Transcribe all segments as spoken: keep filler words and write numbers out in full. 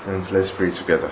And let's pray together.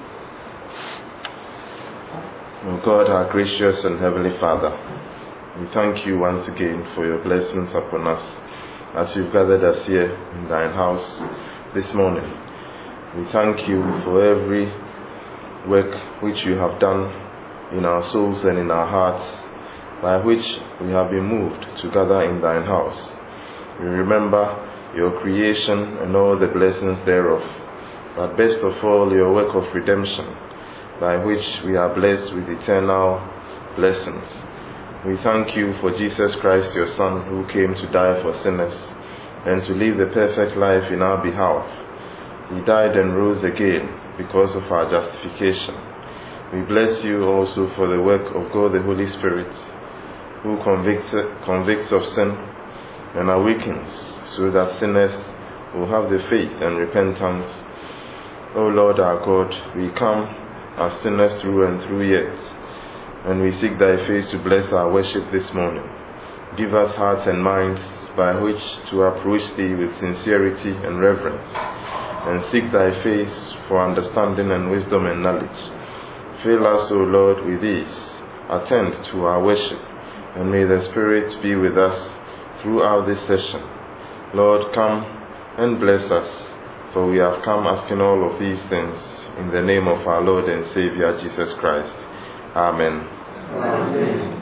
O God, our gracious and heavenly Father, we thank you once again for your blessings upon us as you've gathered us here in thine house this morning. We thank you for every work which you have done in our souls and in our hearts, by which we have been moved to gather in thine house. We remember your creation and all the blessings thereof, but best of all your work of redemption, by which we are blessed with eternal blessings. We thank you for Jesus Christ, your Son, who came to die for sinners and to live the perfect life in our behalf. He died and rose again because of our justification. We bless you also for the work of God the Holy Spirit, who convicts, convicts of sin and awakens, so that sinners will have the faith and repentance. O Lord our God, we come as sinners through and through yet, and we seek thy face to bless our worship this morning. Give us hearts and minds by which to approach thee with sincerity and reverence, and seek thy face for understanding and wisdom and knowledge. Fill us, O Lord, with these. Attend to our worship, and may the Spirit be with us throughout this session. Lord, come and bless us, for we have come asking all of these things in the name of our Lord and Savior Jesus Christ. Amen. Amen.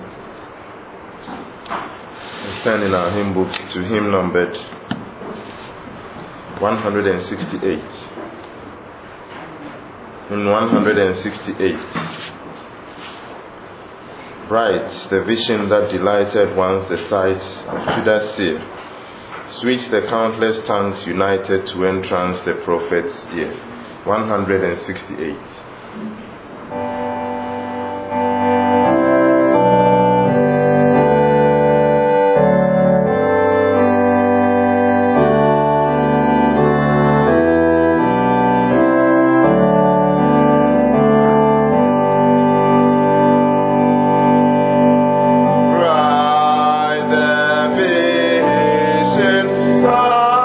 We stand in our hymn book to hymn numbered one hundred sixty-eight. In one hundred sixty-eight. Bright the vision that delighted once the sight of Judah's seer. Sweet the countless tongues united to entrance the prophet's ear. one hundred sixty-eight.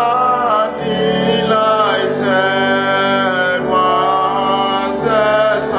Delighted was the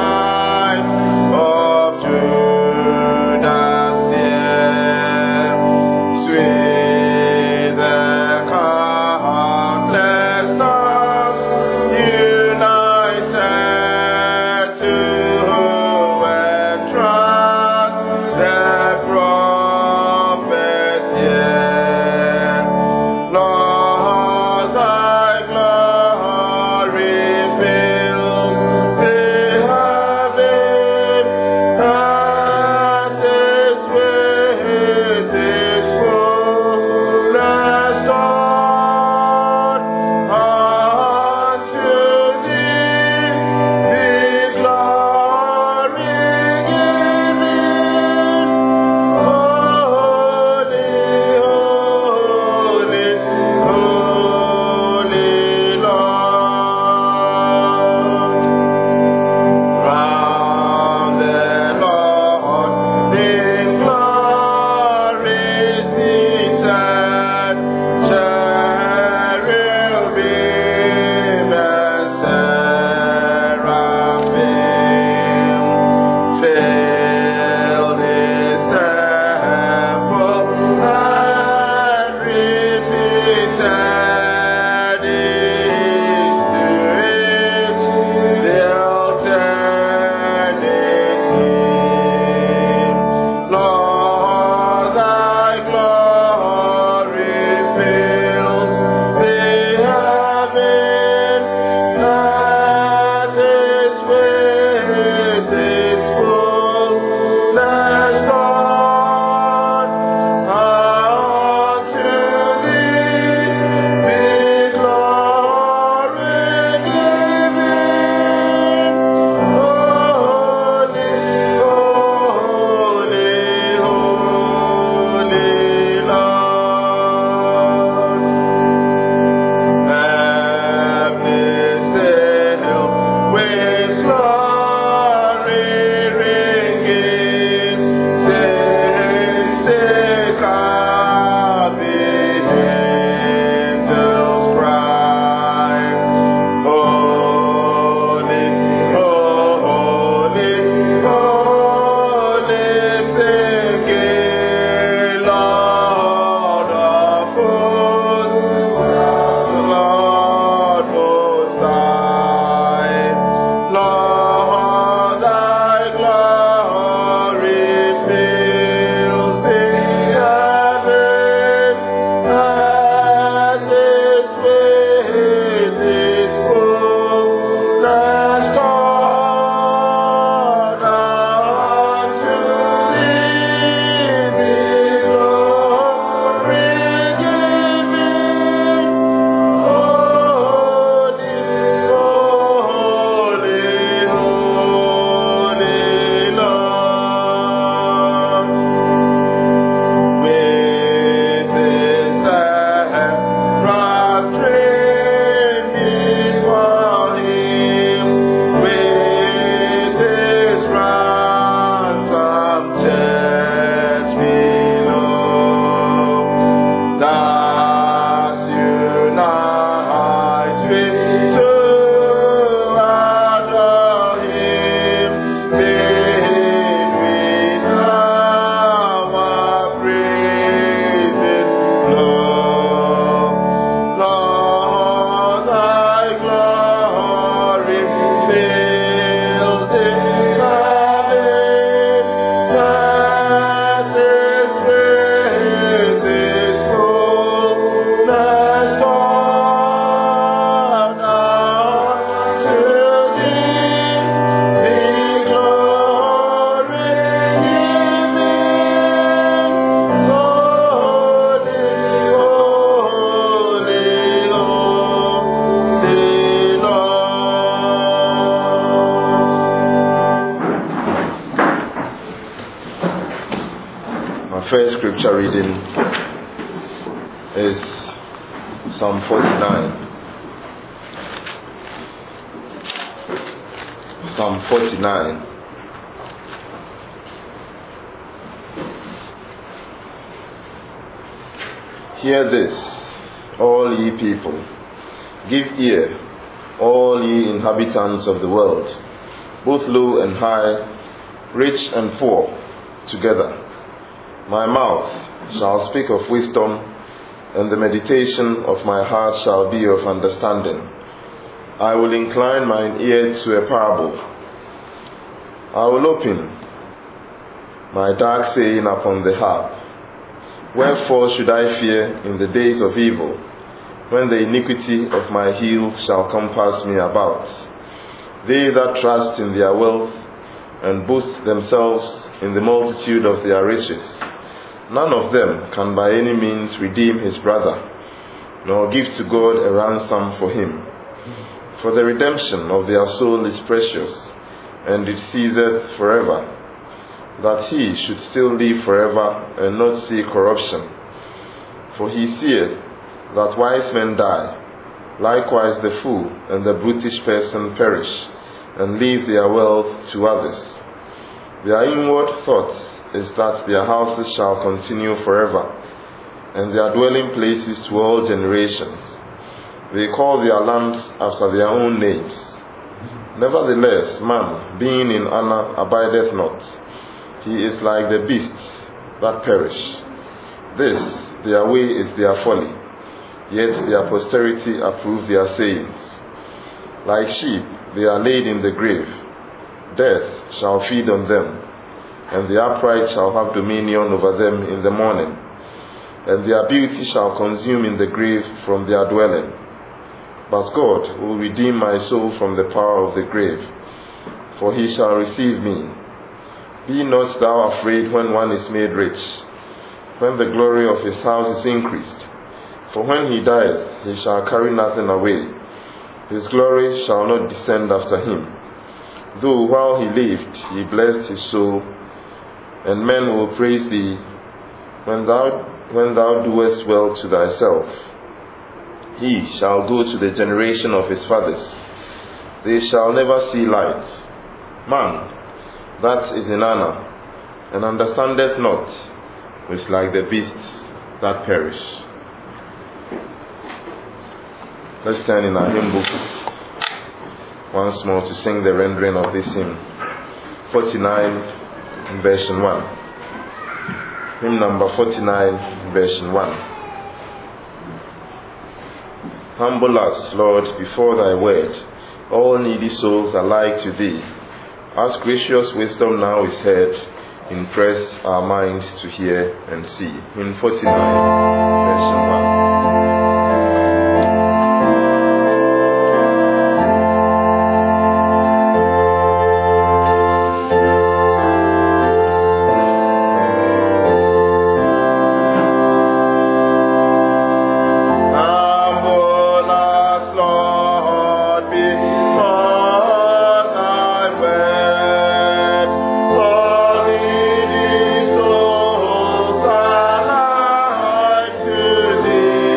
First scripture reading is Psalm forty-nine. Psalm forty-nine. Hear this, all ye people. Give ear, all ye inhabitants of the world, both low and high, rich and poor, together. My mouth shall speak of wisdom, and the meditation of my heart shall be of understanding. I will incline mine ear to a parable. I will open my dark saying upon the harp. Wherefore should I fear in the days of evil, when the iniquity of my heels shall compass me about? They that trust in their wealth, and boast themselves in the multitude of their riches, none of them can by any means redeem his brother, nor give to God a ransom for him. For the redemption of their soul is precious, and it ceaseth forever, that he should still live forever and not see corruption. For he seeth that wise men die, likewise the fool and the brutish person perish, and leave their wealth to others. Their inward thoughts is that their houses shall continue forever, and their dwelling places to all generations. They call their lamps after their own names. Nevertheless, man, being in honor, abideth not. He is like the beasts that perish. This, their way is their folly, yet their posterity approve their sayings. Like sheep, they are laid in the grave. Death shall feed on them, and the upright shall have dominion over them in the morning, and their beauty shall consume in the grave from their dwelling. But God will redeem my soul from the power of the grave, for he shall receive me. Be not thou afraid when one is made rich, when the glory of his house is increased. For when he dieth, he shall carry nothing away. His glory shall not descend after him. Though while he lived, he blessed his soul, and men will praise thee when thou when thou doest well to thyself. He shall go to the generation of his fathers. They shall never see light. Man that is in honor, and understandeth not, is like the beasts that perish. Let's stand in our hymn book once more to sing the rendering of this hymn. forty-nine in version one. Hymn number forty-nine, version one. Humble us, Lord, before thy word. All needy souls are like to thee. As gracious wisdom now is heard, impress our minds to hear and see. Hymn forty-nine, version one. Thee.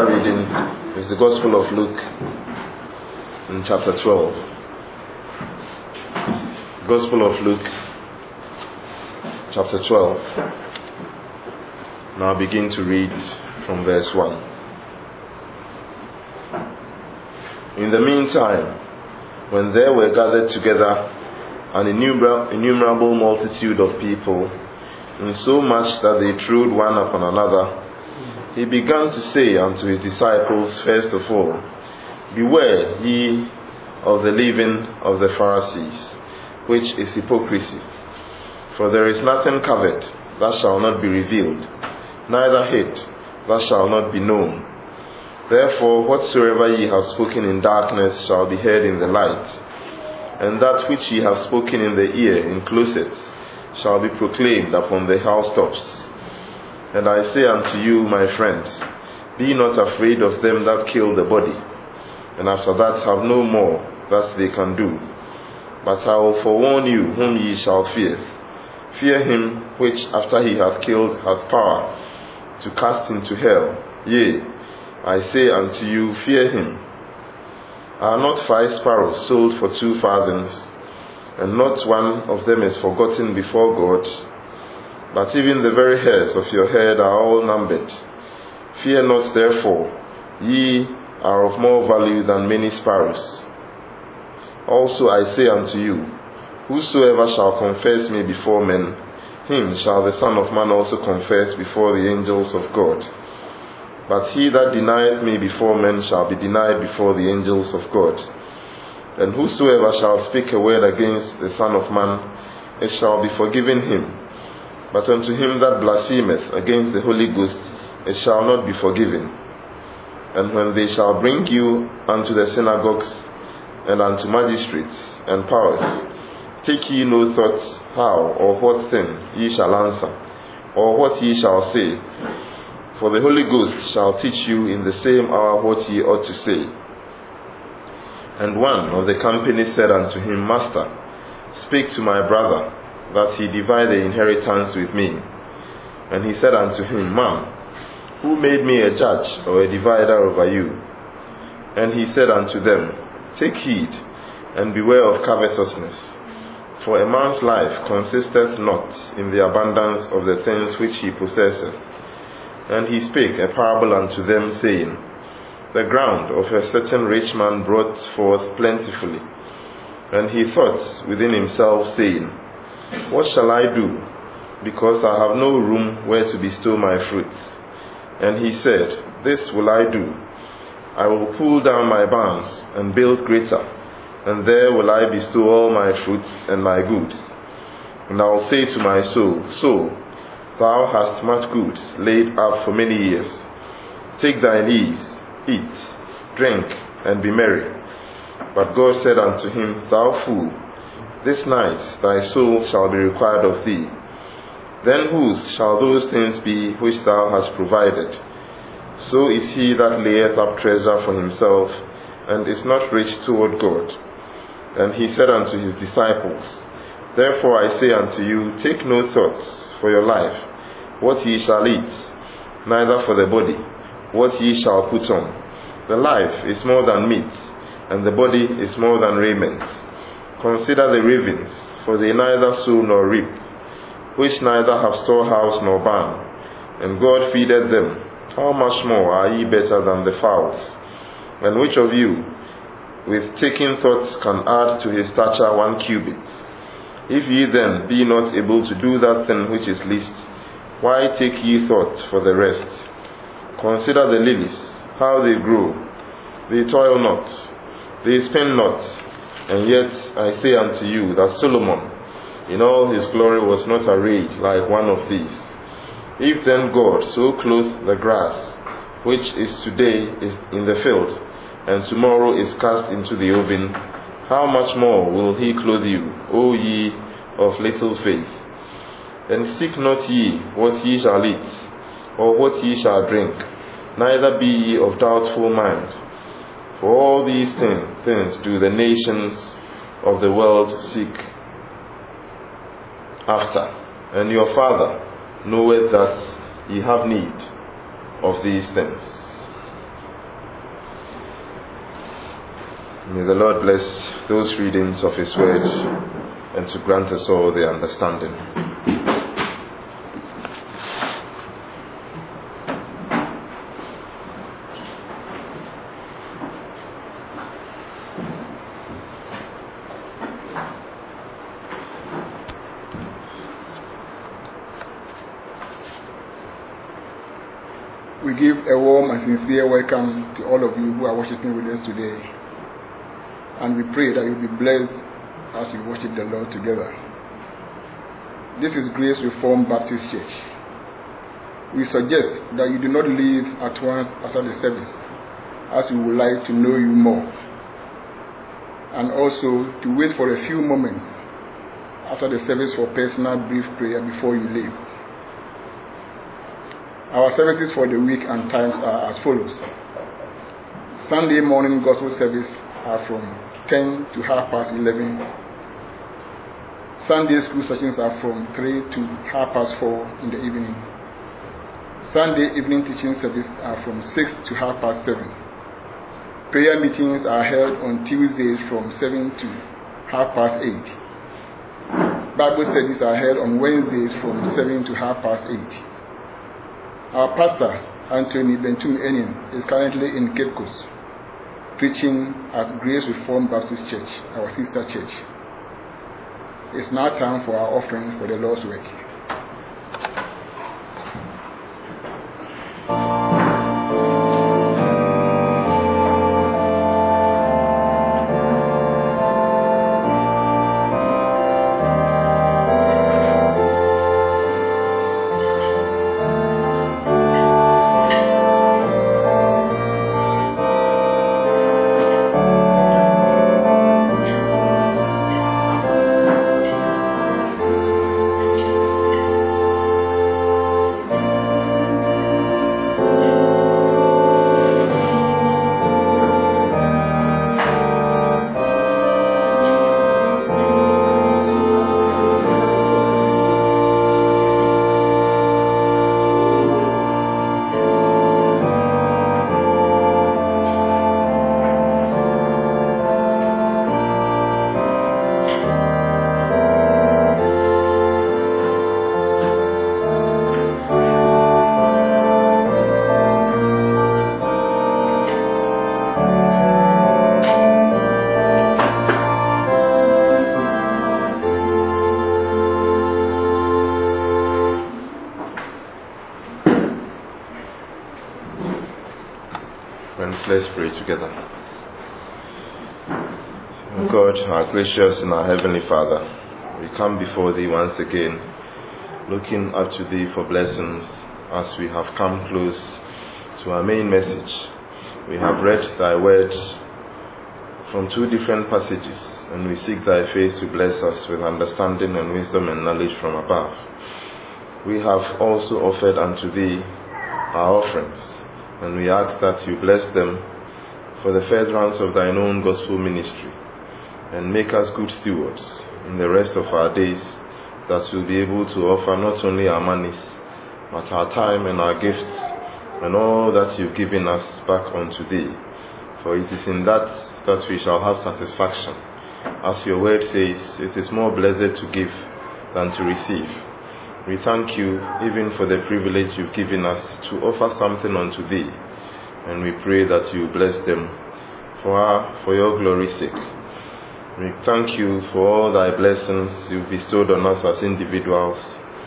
scripture reading is the Gospel of Luke in chapter twelve. Gospel of Luke, chapter twelve. Now begin to read from verse one. In the meantime, when there were gathered together an innumerable multitude of people, insomuch that they trod one upon another, he began to say unto his disciples first of all, Beware ye of the leaven of the Pharisees, which is hypocrisy. For there is nothing covered that shall not be revealed, neither hid that shall not be known. Therefore whatsoever ye have spoken in darkness shall be heard in the light, and that which ye have spoken in the ear in closets shall be proclaimed upon the housetops. And I say unto you, my friends, be not afraid of them that kill the body, and after that have no more that they can do. But I will forewarn you whom ye shall fear. Fear him which after he hath killed hath power to cast into hell. Yea, I say unto you, fear him. Are not five sparrows sold for two farthings, and not one of them is forgotten before God? But even the very hairs of your head are all numbered. Fear not therefore, ye are of more value than many sparrows. Also I say unto you, whosoever shall confess me before men, him shall the Son of Man also confess before the angels of God. But he that denieth me before men shall be denied before the angels of God. And whosoever shall speak a word against the Son of Man, it shall be forgiven him. But unto him that blasphemeth against the Holy Ghost, it shall not be forgiven. And when they shall bring you unto the synagogues, and unto magistrates and powers, take ye no thought how or what thing ye shall answer, or what ye shall say. For the Holy Ghost shall teach you in the same hour what ye ought to say. And one of the company said unto him, Master, speak to my brother, that he divide the inheritance with me. And he said unto him, Man, who made me a judge or a divider over you? And he said unto them, Take heed, and beware of covetousness. For a man's life consisteth not in the abundance of the things which he possesseth. And he spake a parable unto them, saying, The ground of a certain rich man brought forth plentifully. And he thought within himself, saying, What shall I do, because I have no room where to bestow my fruits? And he said, This will I do. I will pull down my barns and build greater, and there will I bestow all my fruits and my goods. And I will say to my soul, Soul, thou hast much goods laid up for many years. Take thine ease, eat, drink, and be merry. But God said unto him, Thou fool, this night thy soul shall be required of thee. Then whose shall those things be which thou hast provided? So is he that layeth up treasure for himself, and is not rich toward God. And he said unto his disciples, Therefore I say unto you, take no thought for your life, what ye shall eat, neither for the body, what ye shall put on. The life is more than meat, and the body is more than raiment. Consider the ravens, for they neither sow nor reap, which neither have storehouse nor barn, and God feedeth them. How much more are ye better than the fowls? And which of you, with taking thought, can add to his stature one cubit? If ye then be not able to do that thing which is least, why take ye thought for the rest? Consider the lilies, how they grow. They toil not, they spin not. And yet I say unto you that Solomon in all his glory was not arrayed like one of these. If then God so clothe the grass, which is today is in the field, and tomorrow is cast into the oven, how much more will he clothe you, O ye of little faith? And seek not ye what ye shall eat, or what ye shall drink, neither be ye of doubtful mind. For all these thing, things do the nations of the world seek after, and your Father knoweth that ye have need of these things. May the Lord bless those readings of His Word and to grant us all the understanding. We give a warm and sincere welcome to all of you who are worshiping with us today. And we pray that you'll be blessed as we worship the Lord together. This is Grace Reformed Baptist Church. We suggest that you do not leave at once after the service, as we would like to know you more. And also to wait for a few moments after the service for personal brief prayer before you leave. Our services for the week and times are as follows. Sunday morning gospel service are from ten to half past eleven. Sunday school sessions are from three to half past four in the evening. Sunday evening teaching service are from six to half past seven. Prayer meetings are held on Tuesdays from seven to half past eight. Bible studies are held on Wednesdays from seven to half past eight. Our pastor, Anthony Bentum Enin, is currently in Cape Coast, preaching at Grace Reformed Baptist Church, our sister church. It's now time for our offering for the Lord's work. Let's pray together. Oh God, our gracious and our heavenly Father, we come before Thee once again, looking up to Thee for blessings as we have come close to our main message. We have read Thy word from two different passages, and we seek Thy face to bless us with understanding and wisdom and knowledge from above. We have also offered unto Thee our offerings, and we ask that You bless them for the furtherance of Thine own gospel ministry, and make us good stewards in the rest of our days, that we'll be able to offer not only our monies, but our time and our gifts, and all that You've given us back unto Thee. For it is in that that we shall have satisfaction. As Your word says, it is more blessed to give than to receive. We thank You even for the privilege You've given us to offer something unto Thee, and we pray that You bless them for our, for Your glory's sake. We thank You for all Thy blessings You've bestowed on us as individuals.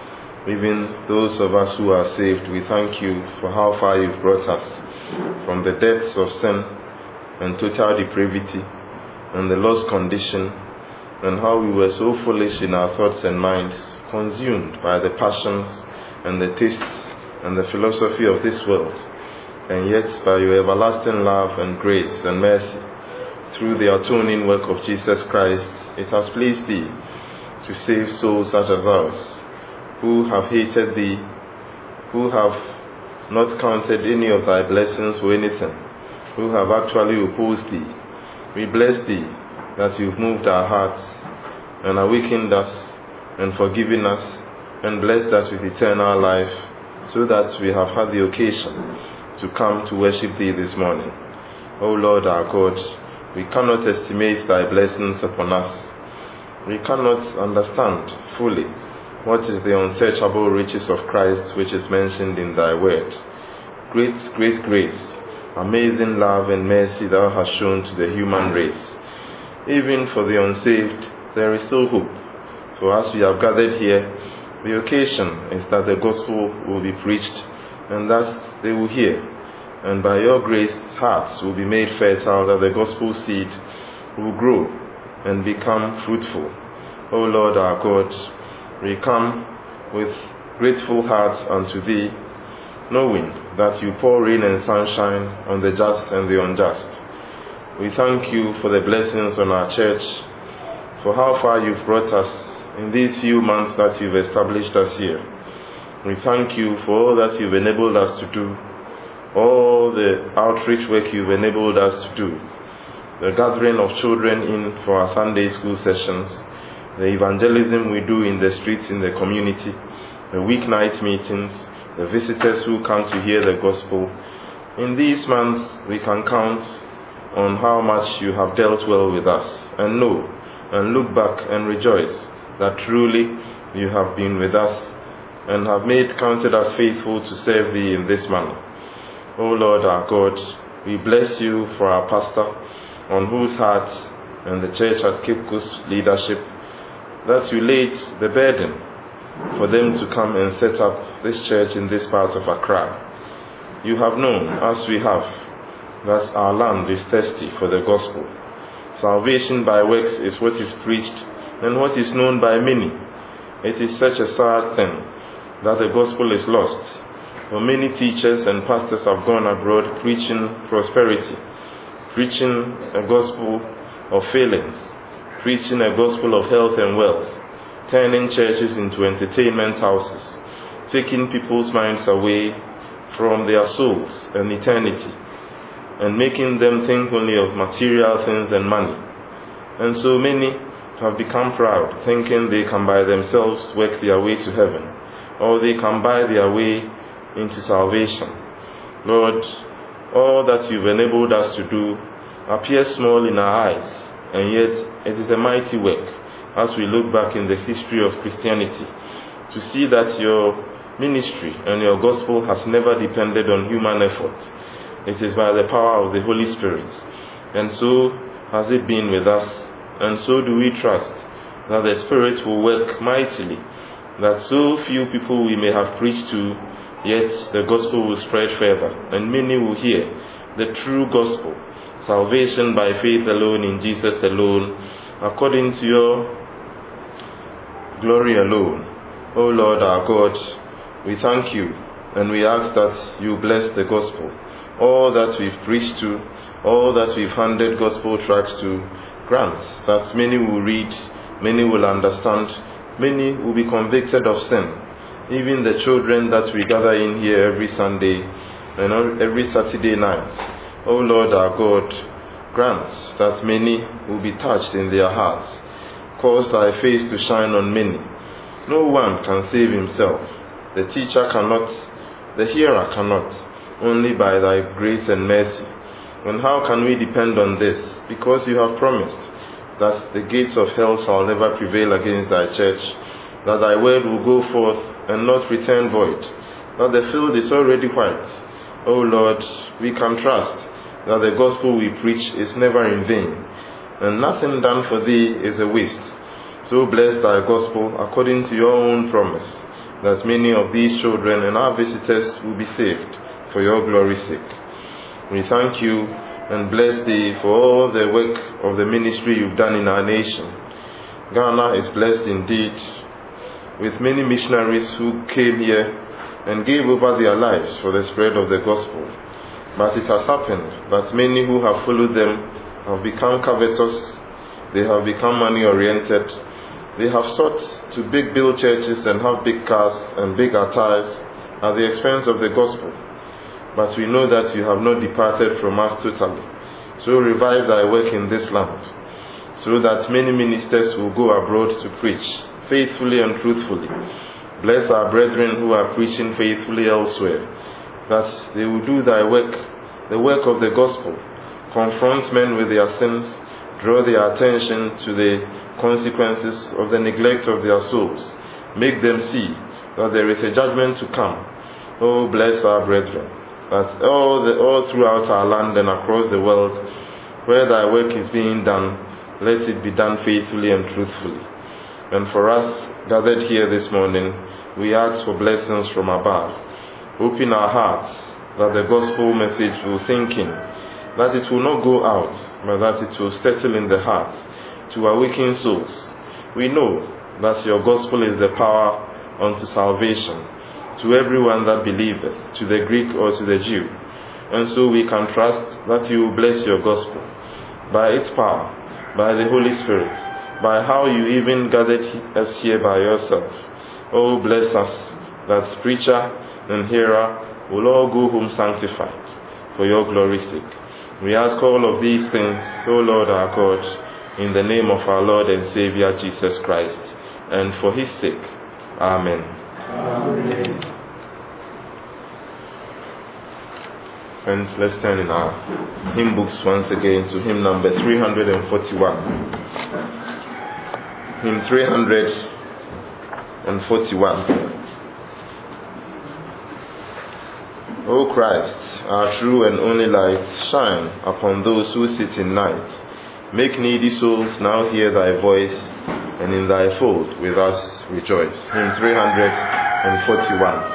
Even those of us who are saved, we thank You for how far You've brought us from the depths of sin and total depravity and the lost condition, and how we were so foolish in our thoughts and minds, consumed by the passions and the tastes and the philosophy of this world, and yet by Your everlasting love and grace and mercy, through the atoning work of Jesus Christ, it has pleased Thee to save souls such as ours, who have hated Thee, who have not counted any of Thy blessings for anything, who have actually opposed Thee. We bless Thee that You've moved our hearts and awakened us and forgiven us and blessed us with eternal life, so that we have had the occasion to come to worship Thee this morning. O Lord our God, We cannot estimate thy blessings upon us. We cannot understand fully what is the unsearchable riches of Christ which is mentioned in thy word. Great, great grace, amazing love and mercy thou hast shown to the human race. Even for the unsaved, there is still hope. For as we have gathered here, the occasion is that the gospel will be preached, and thus they will hear. And by your grace, hearts will be made fertile, that the gospel seed will grow and become fruitful. O Lord our God, we come with grateful hearts unto thee, knowing that you pour rain and sunshine on the just and the unjust. We thank you for the blessings on our church, for how far you've brought us in these few months that you've established us here. We thank you for all that you've enabled us to do, all the outreach work you've enabled us to do, the gathering of children in for our Sunday school sessions, the evangelism we do in the streets in the community, the weeknight meetings, the visitors who come to hear the gospel. In these months we can count on how much you have dealt well with us, and know and look back and rejoice that truly you have been with us and have made counted us faithful to serve thee in this manner. O Lord our God, we bless you for our pastor, on whose heart and the church at Cape Coast leadership that you laid the burden for them to come and set up this church in this part of Accra. You have known, as we have, that our land is thirsty for the gospel. Salvation by works is what is preached and what is known by many. It is such a sad thing that the gospel is lost. For many teachers and pastors have gone abroad preaching prosperity, preaching a gospel of failings, preaching a gospel of health and wealth, turning churches into entertainment houses, taking people's minds away from their souls and eternity, and making them think only of material things and money. And so many have become proud, thinking they can by themselves work their way to heaven, or they can buy their way into salvation. Lord, all that you've enabled us to do appears small in our eyes, and yet it is a mighty work as we look back in the history of Christianity to see that your ministry and your gospel has never depended on human effort. It is by the power of the Holy Spirit, and so has it been with us, and so do we trust that the Spirit will work mightily, that so few people we may have preached to, yet the gospel will spread further, and many will hear the true gospel, salvation by faith alone in Jesus alone, according to your glory alone. O Lord our God, we thank you, and we ask that you bless the gospel. All that we've preached to, all that we've handed gospel tracts to, grant that many will read, many will understand, many will be convicted of sin. Even the children that we gather in here every Sunday and every Saturday night. O Lord our God, grant that many will be touched in their hearts. Cause thy face to shine on many. No one can save himself. The teacher cannot, the hearer cannot, only by thy grace and mercy. And how can we depend on this? Because you have promised that the gates of hell shall never prevail against thy church, that thy word will go forth and not return void, that the field is already white. O Lord, we can trust that the gospel we preach is never in vain, and nothing done for thee is a waste. So bless thy gospel according to your own promise, that many of these children and our visitors will be saved for your glory's sake. We thank you and bless thee for all the work of the ministry you've done in our nation. Ghana is blessed indeed with many missionaries who came here and gave over their lives for the spread of the gospel. But it has happened that many who have followed them have become covetous, they have become money-oriented, they have sought to big build churches and have big cars and big attires at the expense of the gospel. But we know that you have not departed from us totally. So revive thy work in this land, so that many ministers will go abroad to preach faithfully and truthfully. Bless our brethren who are preaching faithfully elsewhere, that they will do thy work, the work of the gospel, confront men with their sins, draw their attention to the consequences of the neglect of their souls, make them see that there is a judgment to come. Oh, bless our brethren, that all, the, all throughout our land and across the world, where thy work is being done, let it be done faithfully and truthfully. And for us gathered here this morning, we ask for blessings from above. Open our hearts that the gospel message will sink in, that it will not go out, but that it will settle in the heart to awaken souls. We know that your gospel is the power unto salvation to everyone that believeth, to the Greek or to the Jew. And so we can trust that you will bless your gospel by its power, by the Holy Spirit, by how you even gathered us here by yourself. Oh, bless us, that preacher and hearer will all go home sanctified for your glory's sake. We ask all of these things, O Lord our God, in the name of our Lord and Savior Jesus Christ, and for his sake. Amen. Amen. Friends, let's turn in our hymn books once again to hymn number three hundred forty-one. Hymn three hundred forty-one. O Christ, our true and only light, shine upon those who sit in night. Make needy souls now hear thy voice, and in thy fold with us rejoice. Hymn three hundred forty-one.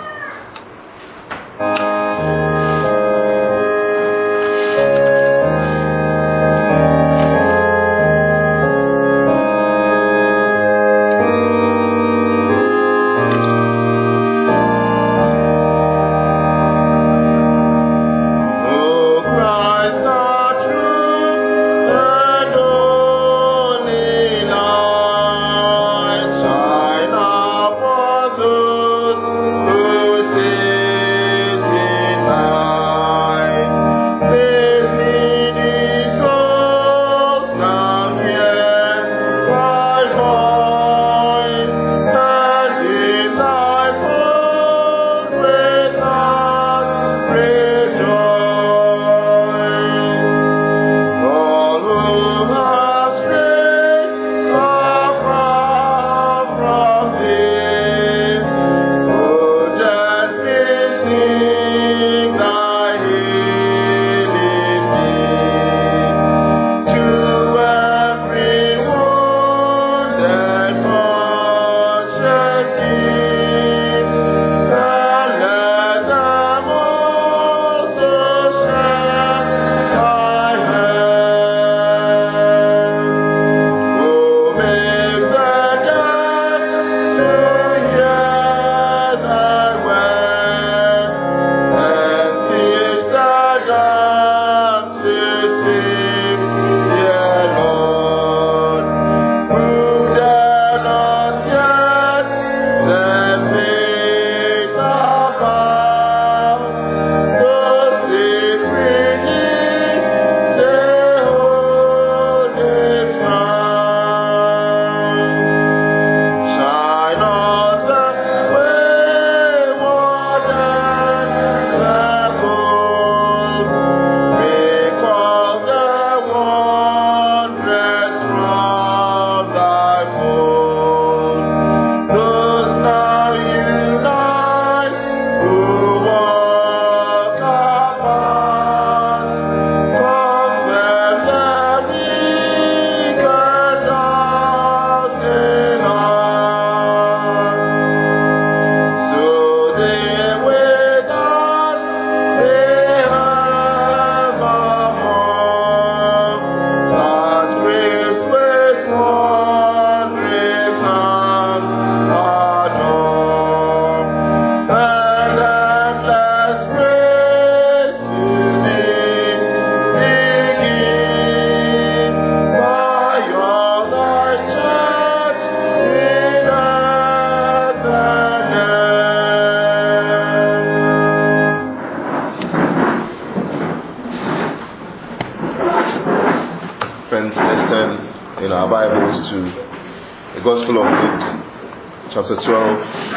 The Gospel of Luke, chapter twelve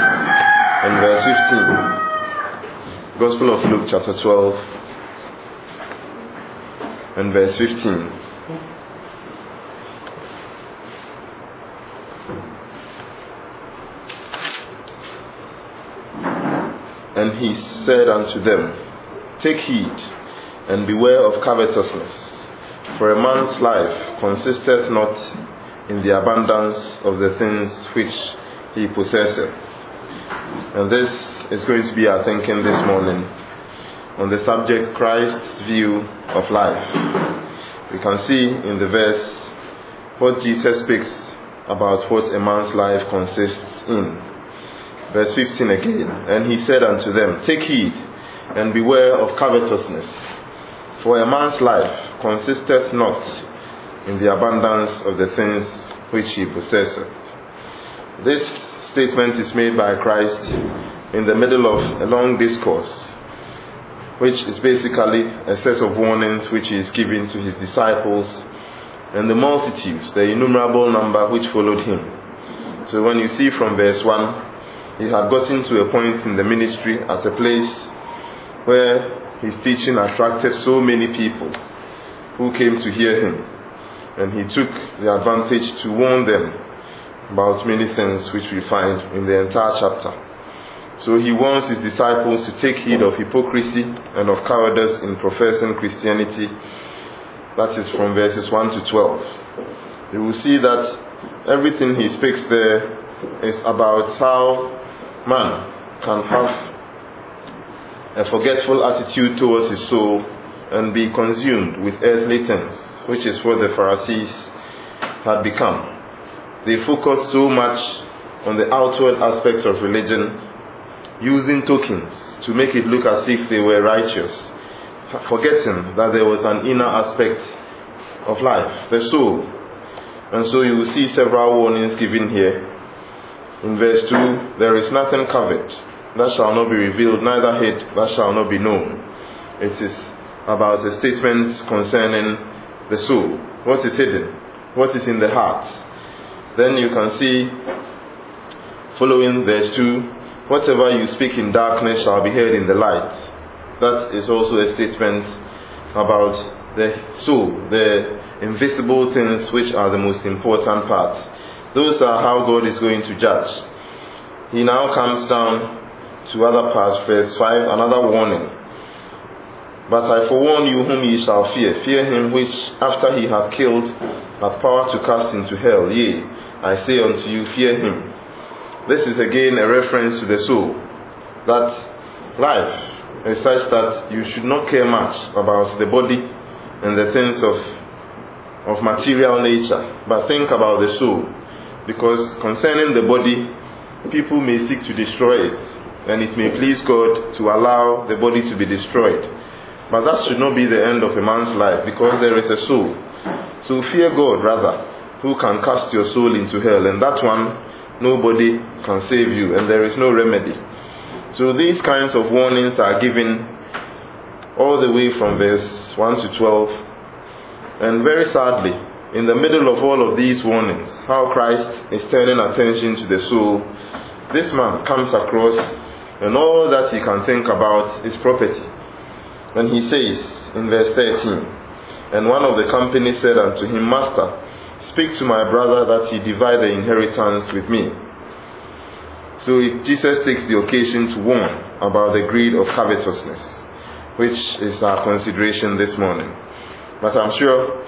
and verse fifteen. Gospel of Luke, chapter twelve and verse fifteen. And he said unto them, Take heed, and beware of covetousness, for a man's life consisteth not in the abundance of the things which he possesseth. And this is going to be our thinking this morning on the subject, Christ's view of life. We can see in the verse what Jesus speaks about what a man's life consists in. Verse fifteen again, and he said unto them, Take heed, and beware of covetousness, for a man's life consisteth not in the abundance of the things which he possesseth. This statement is made by Christ in the middle of a long discourse, which is basically a set of warnings which he is giving to his disciples and the multitudes, the innumerable number which followed him. So when you see from verse one, he had gotten to a point in the ministry as a place where his teaching attracted so many people who came to hear him. And he took the advantage to warn them about many things which we find in the entire chapter. So he warns his disciples to take heed of hypocrisy and of cowardice in professing Christianity. That is from verses one to twelve. You will see that everything he speaks there is about how man can have a forgetful attitude towards his soul and be consumed with earthly things, which is what the Pharisees had become. They focused so much on the outward aspects of religion, using tokens to make it look as if they were righteous, forgetting that there was an inner aspect of life, the soul. And so you will see several warnings given here. In verse two, there is nothing covered that shall not be revealed, neither hid that shall not be known. It is about a statement concerning the soul. What is hidden? What is in the heart? Then you can see, following verse two, whatever you speak in darkness shall be heard in the light. That is also a statement about the soul, the invisible things which are the most important parts. Those are how God is going to judge. He now comes down to other parts, verse five, another warning. But I forewarn you whom ye shall fear. Fear him which, after he hath killed, hath power to cast into hell. Yea, I say unto you, fear him. This is again a reference to the soul, that life is such that you should not care much about the body and the things of, of material nature, but think about the soul. Because concerning the body, people may seek to destroy it, and it may please God to allow the body to be destroyed. But that should not be the end of a man's life, because there is a soul. So fear God rather, who can cast your soul into hell, and that one, nobody can save you, and there is no remedy. So these kinds of warnings are given all the way from verse one to twelve, and very sadly, in the middle of all of these warnings, how Christ is turning attention to the soul, this man comes across, and all that he can think about is property. And he says in verse thirteen, And one of the company said unto him, Master, speak to my brother that he divide the inheritance with me. So Jesus takes the occasion to warn about the greed of covetousness, which is our consideration this morning. But I'm sure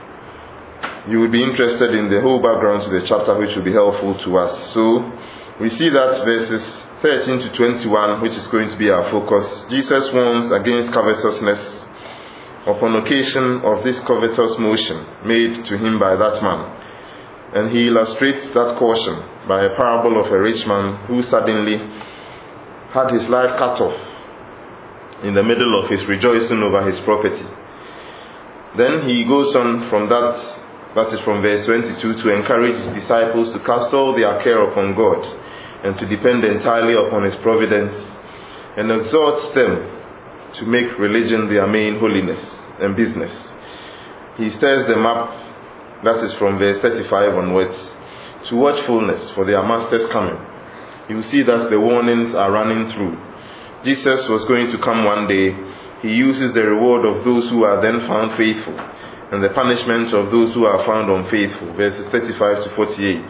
you will be interested in the whole background to the chapter, which will be helpful to us. So we see that verses thirteen to twenty-one, which is going to be our focus. Jesus warns against covetousness upon occasion of this covetous motion made to him by that man. And he illustrates that caution by a parable of a rich man who suddenly had his life cut off in the middle of his rejoicing over his property. Then he goes on from that, that is from verse twenty-two, to encourage his disciples to cast all their care upon God and to depend entirely upon his providence, and exhorts them to make religion their main holiness and business. He stirs them up, that is from verse thirty-five onwards, to watchfulness for their master's coming. You see that the warnings are running through. Jesus was going to come one day, he uses the reward of those who are then found faithful and the punishment of those who are found unfaithful, verses thirty-five to forty-eight.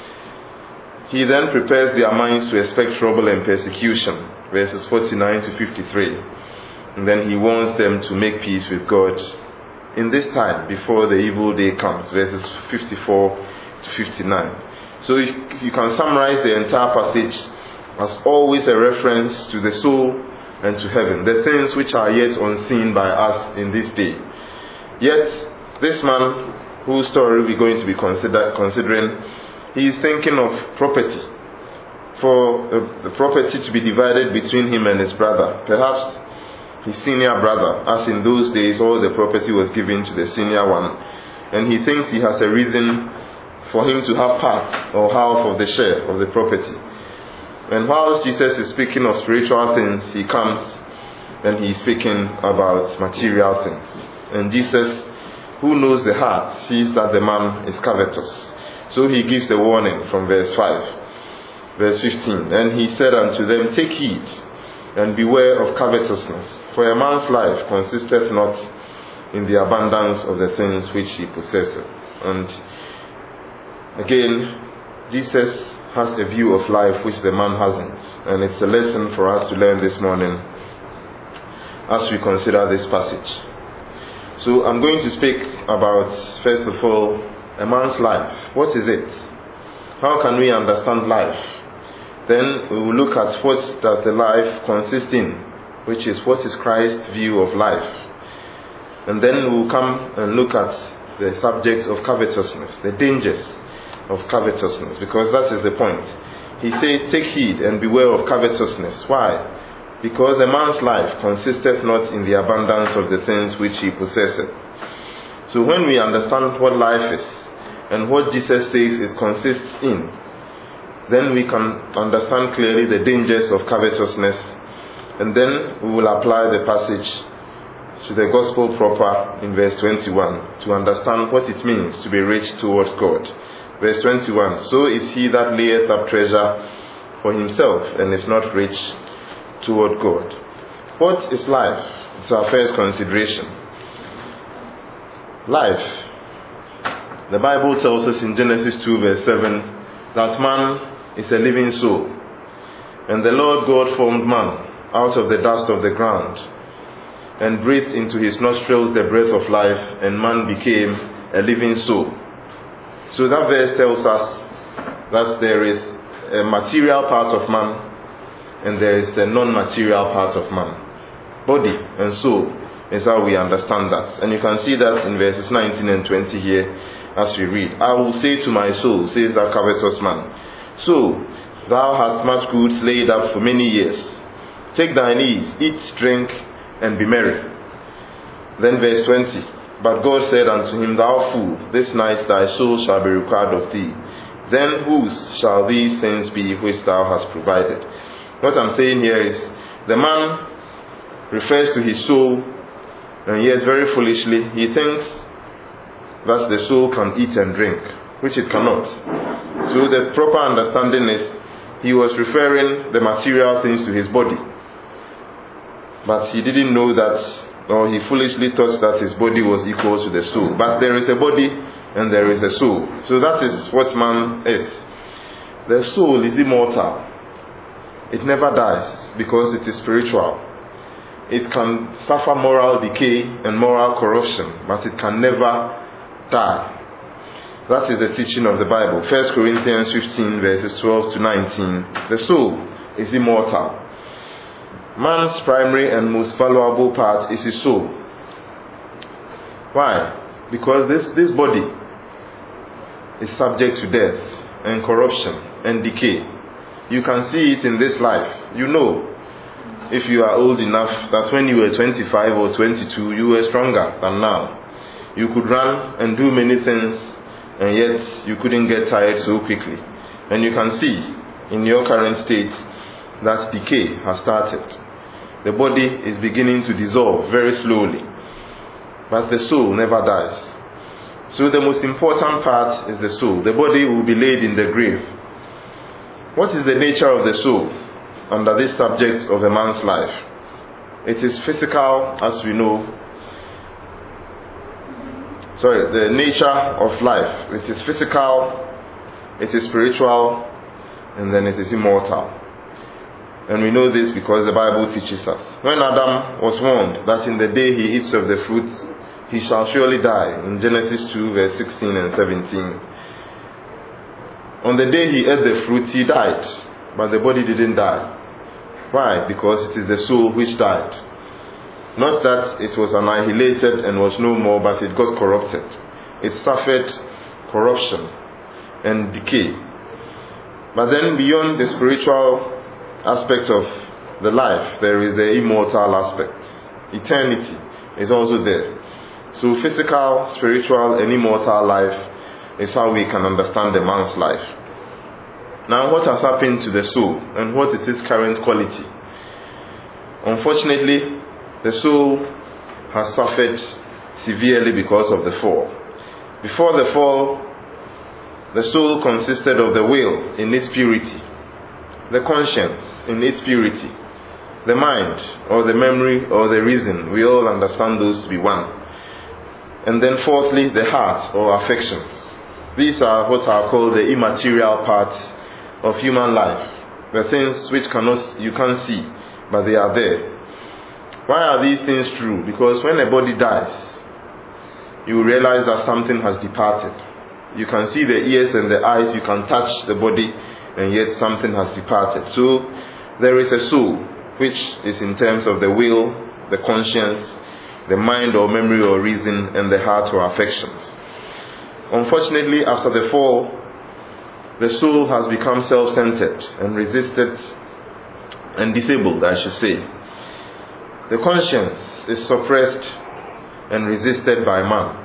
He then prepares their minds to expect trouble and persecution, verses forty-nine to fifty-three. And then he warns them to make peace with God in this time before the evil day comes, verses fifty-four to fifty-nine. So you can summarize the entire passage as always a reference to the soul and to heaven, the things which are yet unseen by us in this day. Yet, this man, whose story we're going to be consider, considering, he is thinking of property, for uh, the property to be divided between him and his brother, perhaps his senior brother, as in those days all the property was given to the senior one, and he thinks he has a reason for him to have part or half of the share of the property. And whilst Jesus is speaking of spiritual things, he comes and he is speaking about material things. And Jesus, who knows the heart, sees that the man is covetous. So he gives the warning from verse five, verse fifteen. And he said unto them, Take heed, and beware of covetousness, for a man's life consisteth not in the abundance of the things which he possesseth. And again, Jesus has a view of life which the man hasn't. And it's a lesson for us to learn this morning as we consider this passage. So I'm going to speak about, first of all, a man's life. What is it? How can we understand life? Then we will look at what does the life consist in, which is what is Christ's view of life. And then we will come and look at the subject of covetousness, the dangers of covetousness, because that is the point. He says, Take heed and beware of covetousness. Why? Because a man's life consisteth not in the abundance of the things which he possesseth. So when we understand what life is and what Jesus says it consists in, then we can understand clearly the dangers of covetousness, and then we will apply the passage to the gospel proper in verse twenty-one to understand what it means to be rich towards God. Verse twenty-one, So is he that layeth up treasure for himself and is not rich toward God. What is life? It's our first consideration. Life. The Bible tells us in Genesis two verse seven that man is a living soul. And the Lord God formed man out of the dust of the ground and breathed into his nostrils the breath of life, and man became a living soul. So that verse tells us that there is a material part of man and there is a non-material part of man. Body and soul is how we understand that. And you can see that in verses nineteen and twenty here as we read. I will say to my soul, says that covetous man, So thou hast much goods laid up for many years. Take thine ease, eat, drink, and be merry. Then verse twenty. But God said unto him, Thou fool, this night thy soul shall be required of thee. Then whose shall these things be which thou hast provided? What I'm saying here is, the man refers to his soul, and yet very foolishly, he thinks that the soul can eat and drink, which it cannot. So the proper understanding is, he was referring the material things to his body. But he didn't know that, or he foolishly thought that his body was equal to the soul. But there is a body and there is a soul. So that is what man is. The soul is immortal. It never dies because it is spiritual. It can suffer moral decay and moral corruption, but it can never die. That is the teaching of the Bible. First Corinthians fifteen verses twelve to nineteen. The soul is immortal. Man's primary and most valuable part is his soul. Why? Because this, this body is subject to death and corruption and decay. You can see it in this life. You know, if you are old enough, that when you were twenty-five or twenty-two, you were stronger than now. You could run and do many things, and yet you couldn't get tired so quickly. And you can see in your current state that decay has started. The body is beginning to dissolve very slowly, but the soul never dies. So the most important part is the soul. The body will be laid in the grave. What is the nature of the soul under this subject of a man's life? It is physical, as we know. Sorry, the nature of life. It is physical, it is spiritual, and then it is immortal. And we know this because the Bible teaches us. When Adam was warned that in the day he eats of the fruit, he shall surely die, in Genesis two, verse sixteen and seventeen. On the day he ate the fruit, he died, but the body didn't die. Why? Because it is the soul which died. Not that it was annihilated and was no more, but it got corrupted. It suffered corruption and decay. But then beyond the spiritual aspect of the life, there is the immortal aspect. Eternity is also there. So physical, spiritual, and immortal life is how we can understand a man's life. Now, what has happened to the soul and what is its current quality? Unfortunately, the soul has suffered severely because of the fall. Before the fall, the soul consisted of the will in its purity, the conscience in its purity, the mind or the memory or the reason. We all understand those to be one. And then fourthly, the heart or affections. These are what are called the immaterial parts of human life, the things which cannot you can't see, but they are there. Why are these things true? Because when a body dies, you will realize that something has departed. You can see the ears and the eyes, you can touch the body, and yet something has departed. So there is a soul, which is in terms of the will, the conscience, the mind or memory or reason, and the heart or affections. Unfortunately, after the fall, the soul has become self-centered and resisted and disabled, I should say. The conscience is suppressed and resisted by man.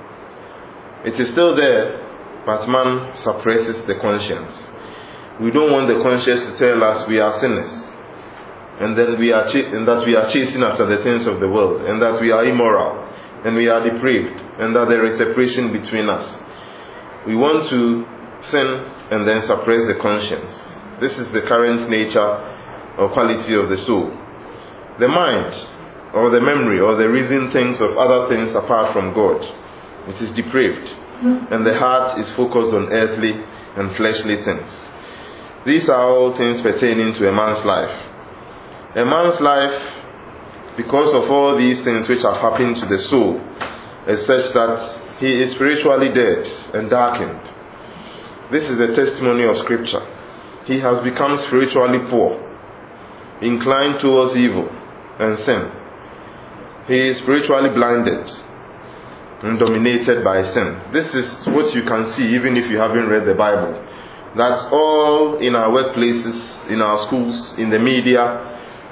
It is still there, but man suppresses the conscience. We don't want the conscience to tell us we are sinners, and then we are ch- and that we are chasing after the things of the world, and that we are immoral, and we are depraved, and that there is separation between us. We want to sin and then suppress the conscience. This is the current nature or quality of the soul. The mind, or the memory, or the reason thinks of other things apart from God. It is depraved, and the heart is focused on earthly and fleshly things. These are all things pertaining to a man's life. A man's life, because of all these things which have happened to the soul, is such that he is spiritually dead and darkened. This is the testimony of Scripture. He has become spiritually poor, inclined towards evil and sin. He is spiritually blinded and dominated by sin. This is what you can see even if you haven't read the Bible. That's all in our workplaces, in our schools, in the media,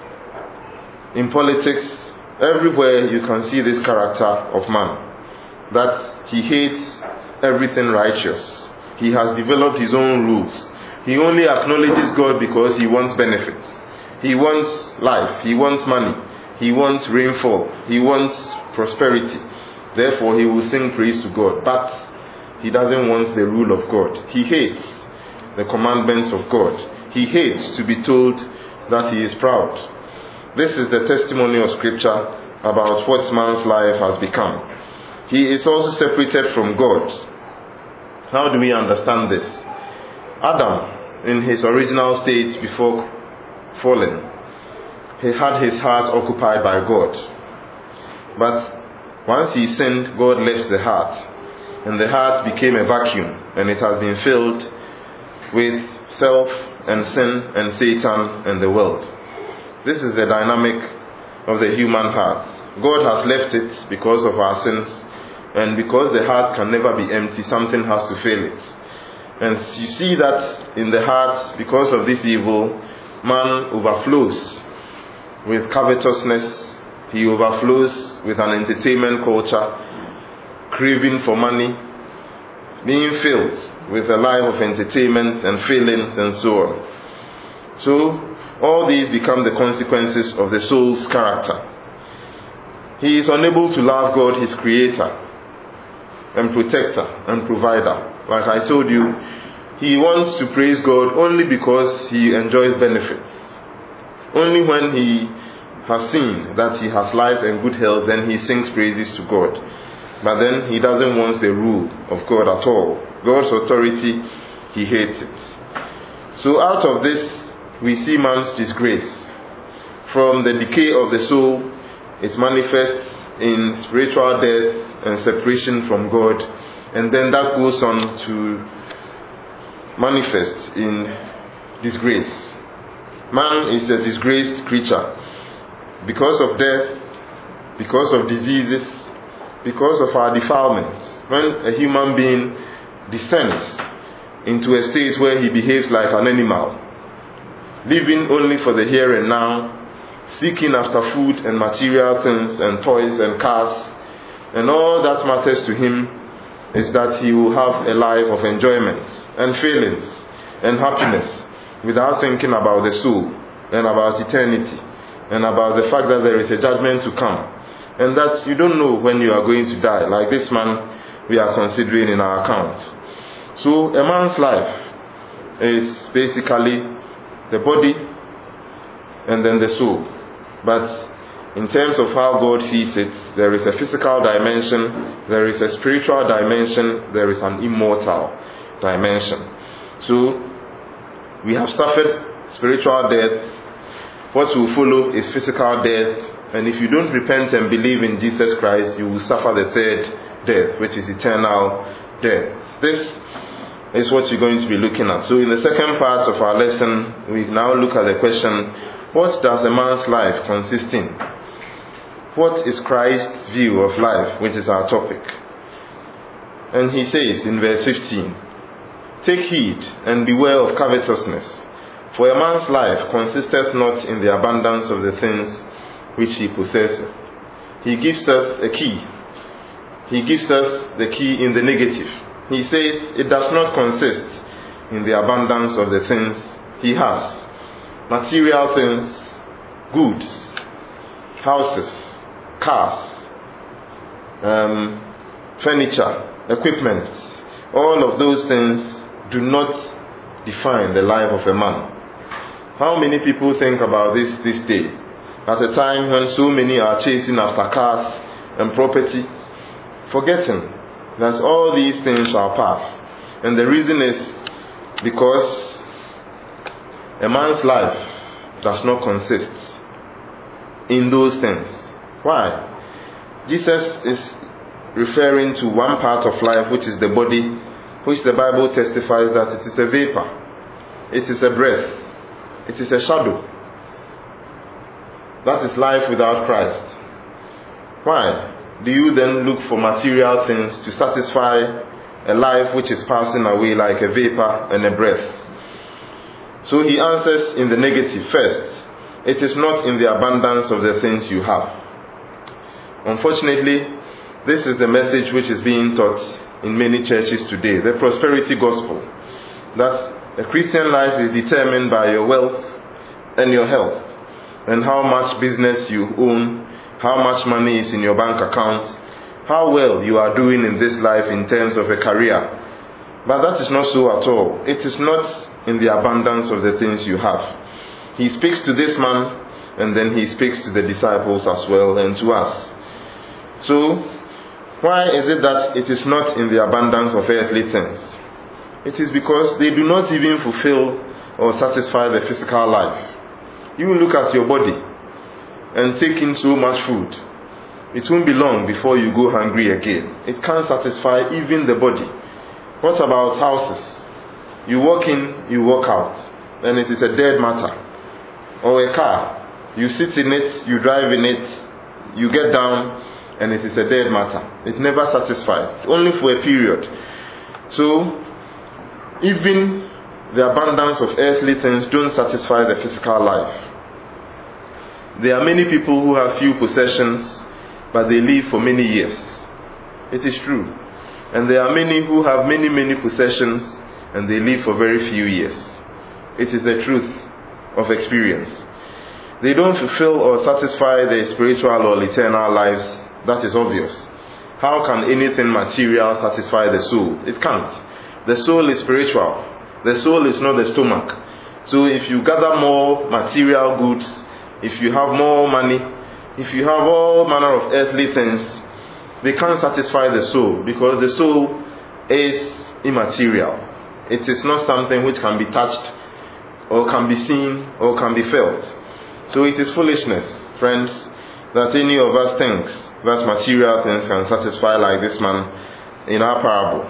in politics. Everywhere you can see this character of man, that he hates everything righteous. He has developed his own rules. He only acknowledges God because he wants benefits. He wants life. He wants money. He wants rainfall. He wants prosperity. Therefore, he will sing praise to God. But he doesn't want the rule of God. He hates the commandments of God. He hates to be told that he is proud. This is the testimony of Scripture about what man's life has become. He is also separated from God. How do we understand this? Adam, in his original state before falling, he had his heart occupied by God. But once he sinned, God left the heart, and the heart became a vacuum, and it has been filled with self and sin and Satan and the world. This is the dynamic of the human heart. God has left it because of our sins, and because the heart can never be empty, something has to fill it. And you see that in the heart, because of this evil, man overflows with covetousness. He overflows with an entertainment culture, craving for money, being filled with a life of entertainment and feelings and so on. So, all these become the consequences of the soul's character. He is unable to love God, his creator and protector and provider. Like I told you, he wants to praise God only because he enjoys benefits. Only when he has seen that he has life and good health, then he sings praises to God. But then he doesn't want the rule of God at all. God's authority, he hates it. So out of this, we see man's disgrace. From the decay of the soul, it manifests in spiritual death and separation from God. And then that goes on to manifest in disgrace. Man is a disgraced creature. Because of death, because of diseases, because of our defilements. When a human being descends into a state where he behaves like an animal, living only for the here and now, seeking after food and material things and toys and cars, and all that matters to him is that he will have a life of enjoyment and feelings and happiness without thinking about the soul and about eternity and about the fact that there is a judgment to come, and that you don't know when you are going to die, like this man we are considering in our account. So a man's life is basically the body and then the soul. But in terms of how God sees it, there is a physical dimension, there is a spiritual dimension, there is an immortal dimension. So we have suffered spiritual death. What will follow is physical death. And if you don't repent and believe in Jesus Christ, you will suffer the third death, which is eternal death. This is what you're going to be looking at. So in the second part of our lesson, we now look at the question, what does a man's life consist in? What is Christ's view of life, which is our topic? And he says in verse fifteen, take heed and beware of covetousness, for a man's life consisteth not in the abundance of the things which he possesseth. He gives us a key. He gives us the key in the negative. He says it does not consist in the abundance of the things he has. Material things, goods, houses, cars, um, furniture, equipment, all of those things do not define the life of a man. How many people think about this this day? At a time when so many are chasing after cars and property, forgetting that all these things shall pass. And the reason is because a man's life does not consist in those things. Why? Jesus is referring to one part of life, which is the body, which the Bible testifies that it is a vapor, it is a breath, it is a shadow. That is life without Christ. Why do you then look for material things to satisfy a life which is passing away like a vapor and a breath? So he answers in the negative first. It is not in the abundance of the things you have. Unfortunately, this is the message which is being taught in many churches today, the prosperity gospel, that a Christian life is determined by your wealth and your health, and how much business you own, how much money is in your bank account, how well you are doing in this life in terms of a career. But that is not so at all. It is not in the abundance of the things you have. He speaks to this man, and then he speaks to the disciples as well, and to us. So, why is it that it is not in the abundance of earthly things? It is because they do not even fulfill or satisfy the physical life. You look at your body and take in so much food. It won't be long before you go hungry again. It can't satisfy even the body. What about houses? You walk in, you walk out, and it is a dead matter. Or a car, you sit in it, you drive in it, you get down, and it is a dead matter. It never satisfies, only for a period. So, even the abundance of earthly things don't satisfy the physical life. There are many people who have few possessions, but they live for many years. It is true. And there are many who have many, many possessions, and they live for very few years. It is the truth of experience. They don't fulfill or satisfy their spiritual or eternal lives. That is obvious. How can anything material satisfy the soul? It can't. The soul is spiritual. The soul is not the stomach. So if you gather more material goods if you have more money, if you have all manner of earthly things, they can't satisfy the soul, because the soul is immaterial. It is not something which can be touched, or can be seen, or can be felt. So it is foolishness, friends, that any of us thinks that material things can satisfy like this man in our parable.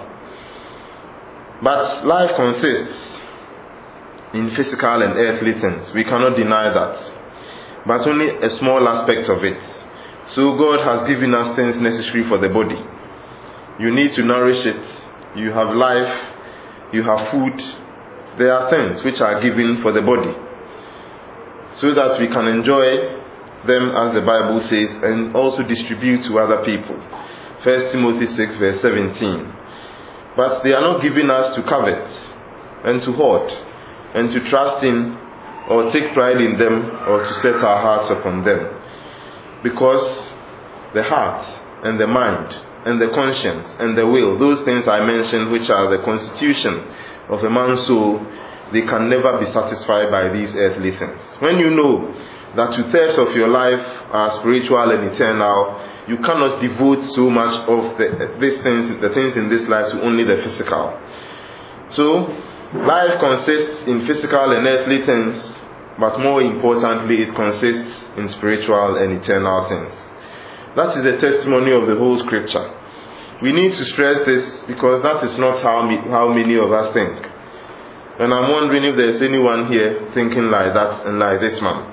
But life consists in physical and earthly things. We cannot deny that. But only a small aspect of it. So God has given us things necessary for the body. You need to nourish it. You have life. You have food. There are things which are given for the body, so that we can enjoy them, as the Bible says, and also distribute to other people. First Timothy six verse seventeen. But they are not given us to covet and to hoard and to trust in or take pride in them or to set our hearts upon them. Because the heart and the mind and the conscience and the will, those things I mentioned, which are the constitution of a man's soul, they can never be satisfied by these earthly things. When you know that two-thirds of your life are spiritual and eternal, you cannot devote so much of the, these things, the things in this life, to only the physical. So, life consists in physical and earthly things, but more importantly, it consists in spiritual and eternal things. That is the testimony of the whole scripture. We need to stress this, because that is not how, me, how many of us think. And I'm wondering if there's anyone here thinking like that and like this man.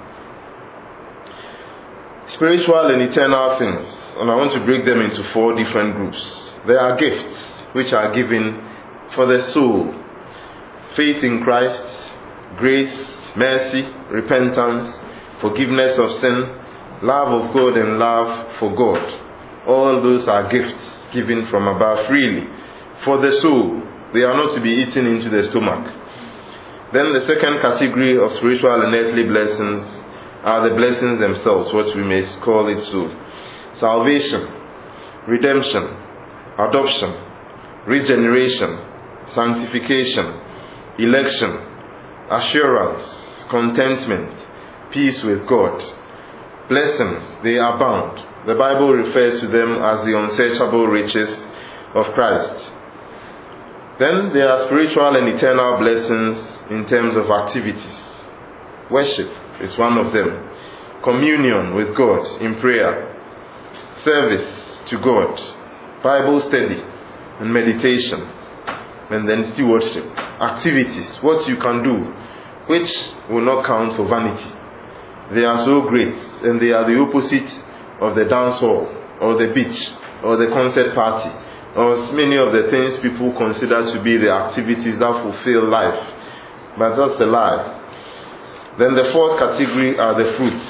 Spiritual and eternal things, and I want to break them into four different groups. There are gifts which are given for the soul: faith in Christ, grace, mercy, repentance, forgiveness of sin, love of God, and love for God. All those are gifts given from above freely for the soul. They are not to be eaten into the stomach. Then the second category of spiritual and earthly blessings are the blessings themselves, what we may call it so: salvation, redemption, adoption, regeneration, sanctification, election, assurance, contentment, peace with God. Blessings, they abound. The Bible refers to them as the unsearchable riches of Christ. Then there are spiritual and eternal blessings in terms of activities. Worship is one of them. Communion with God in prayer. Service to God. Bible study and meditation. And then stewardship. Activities, what you can do, which will not count for vanity. They are so great, and they are the opposite of the dance hall, or the beach, or the concert party, or many of the things people consider to be the activities that fulfill life. But that's a lie. Then the fourth category are the fruits.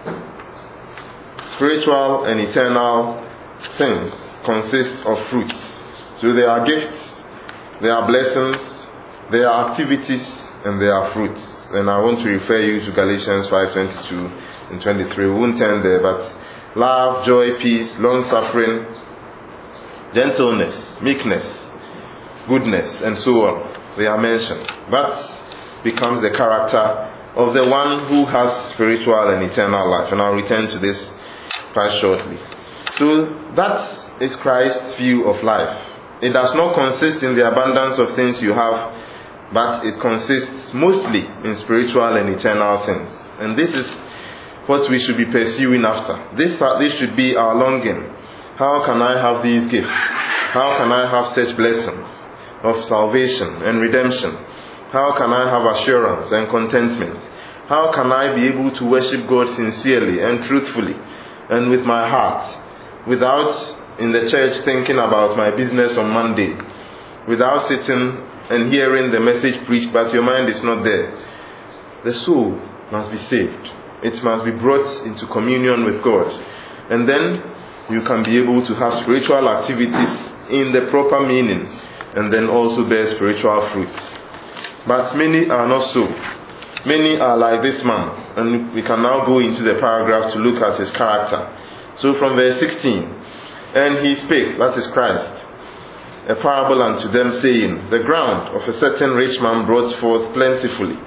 Spiritual and eternal things consist of fruits. So there are gifts, there are blessings, there are activities, and there are fruits. And I want to refer you to Galatians five twenty-two and twenty-three. We won't turn there, but love, joy, peace, long-suffering, gentleness, meekness, goodness, and so on. They are mentioned. That becomes the character of the one who has spiritual and eternal life. And I'll return to this quite shortly. So that is Christ's view of life. It does not consist in the abundance of things you have, but it consists mostly in spiritual and eternal things. And this is what we should be pursuing after. This, this should be our longing. How can I have these gifts? How can I have such blessings of salvation and redemption? How can I have assurance and contentment? How can I be able to worship God sincerely and truthfully and with my heart, without in the church thinking about my business on Monday, without sitting and hearing the message preached, but your mind is not there? The soul must be saved. It must be brought into communion with God. And then you can be able to have spiritual activities in the proper meaning, and then also bear spiritual fruits. But many are not so. Many are like this man. And we can now go into the paragraph to look at his character. So from verse sixteen, and he spake, that is Christ, a parable unto them, saying, the ground of a certain rich man brought forth plentifully.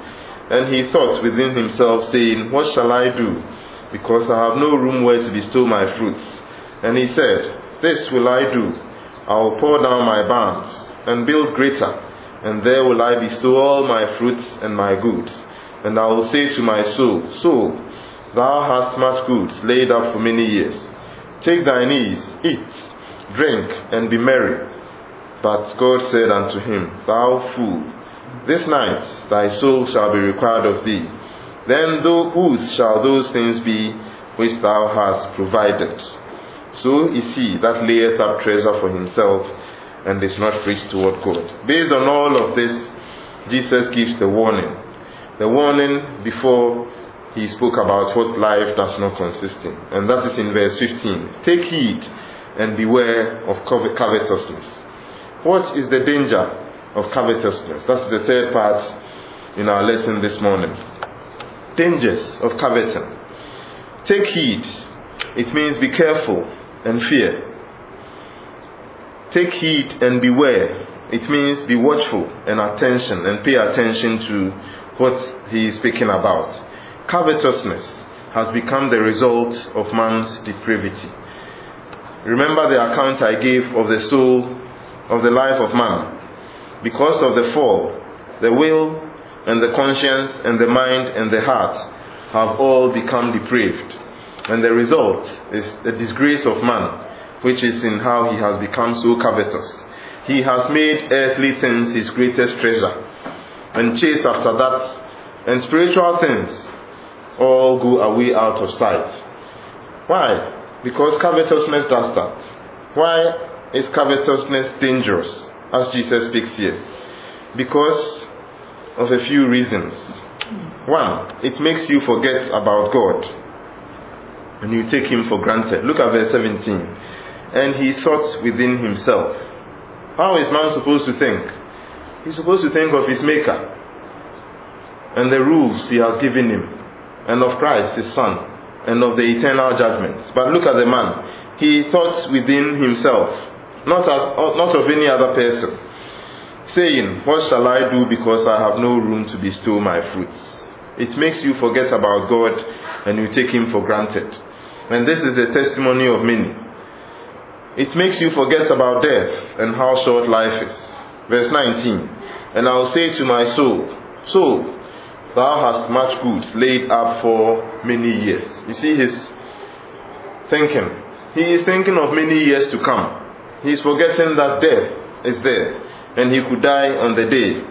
And he thought within himself, saying, What shall I do? Because I have no room where to bestow my fruits. And he said, This will I do. I will pour down my barns, and build greater, and there will I bestow all my fruits and my goods. And I will say to my soul, Soul, thou hast much goods laid up for many years. Take thine ease, eat, drink, and be merry. But God said unto him, Thou fool, this night thy soul shall be required of thee. Then whose shall those things be which thou hast provided? So is he that layeth up treasure for himself, and is not rich toward God. Based on all of this, Jesus gives the warning. The warning before he spoke about what life does not consist in. And that is in verse fifteen. Take heed and beware of covetousness. What is the danger of covetousness? That's the third part in our lesson this morning. Dangers of coveting. Take heed. It means be careful and fear. Take heed and beware. It means be watchful and attention and pay attention to what he is speaking about. Covetousness has become the result of man's depravity. Remember the account I gave of the soul, of the life of man. Because of the fall, the will and the conscience and the mind and the heart have all become depraved. And the result is the disgrace of man, which is in how he has become so covetous. He has made earthly things his greatest treasure, and chase after that, and spiritual things all go away out of sight. Why? Because covetousness does that. Why is covetousness dangerous, as Jesus speaks here? Because of a few reasons. One, it makes you forget about God, and you take him for granted. Look at verse seventeen. And he thought within himself. How is man supposed to think? He's supposed to think of his Maker and the rules he has given him, and of Christ his Son, and of the eternal judgments. But look at the man. He thought within himself, not, as, not of any other person, saying, What shall I do, because I have no room to bestow my fruits? It makes you forget about God, and you take him for granted. And this is the testimony of many. It makes you forget about death and how short life is. Verse nineteen. And I will say to my soul, Soul, thou hast much goods laid up for many years. You see his thinking. He is thinking of many years to come. He is forgetting that death is there, and he could die on the day.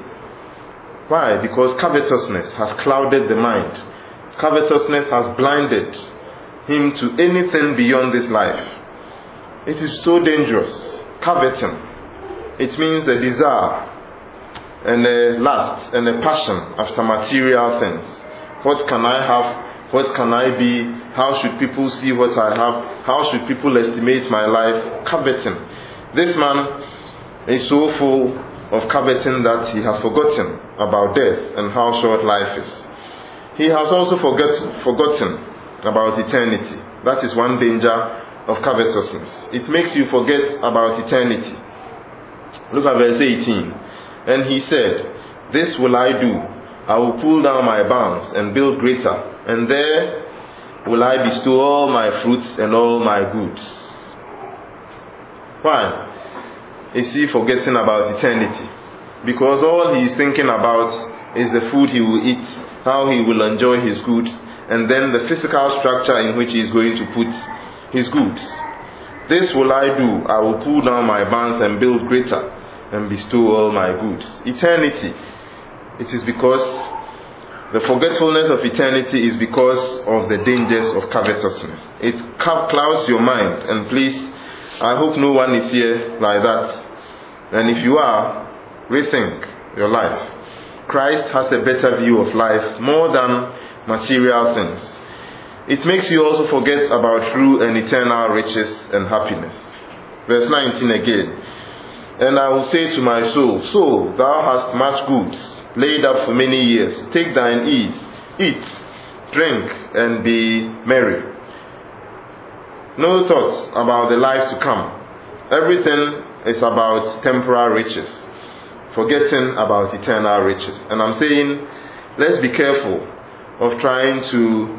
Why? Because covetousness has clouded the mind. Covetousness has blinded him to anything beyond this life. It is so dangerous. Coveting. It means a desire and a lust and a passion after material things. What can I have? What can I be? How should people see what I have? How should people estimate my life? Coveting. This man is so full of coveting that he has forgotten about death and how short life is. He has also forget, forgotten about eternity. That is one danger of covetousness. It makes you forget about eternity. Look at verse eighteen. And he said, This will I do. I will pull down my barns and build greater, and there will I bestow all my fruits and all my goods. Why is he forgetting about eternity? Because all he is thinking about is the food he will eat, how he will enjoy his goods, and then the physical structure in which he is going to put his goods. This will I do. I will pull down my barns and build greater, and bestow all my goods. Eternity. It is because the forgetfulness of eternity is because of the dangers of covetousness. It clouds your mind. And please, I hope no one is here like that. And if you are, rethink your life. Christ has a better view of life more than material things. It makes you also forget about true and eternal riches and happiness. Verse nineteen again. And I will say to my soul, Soul, thou hast much goods laid up for many years. Take thine ease, eat, drink, and be merry. No thoughts about the life to come. Everything is about temporal riches, forgetting about eternal riches. And I'm saying let's be careful of trying to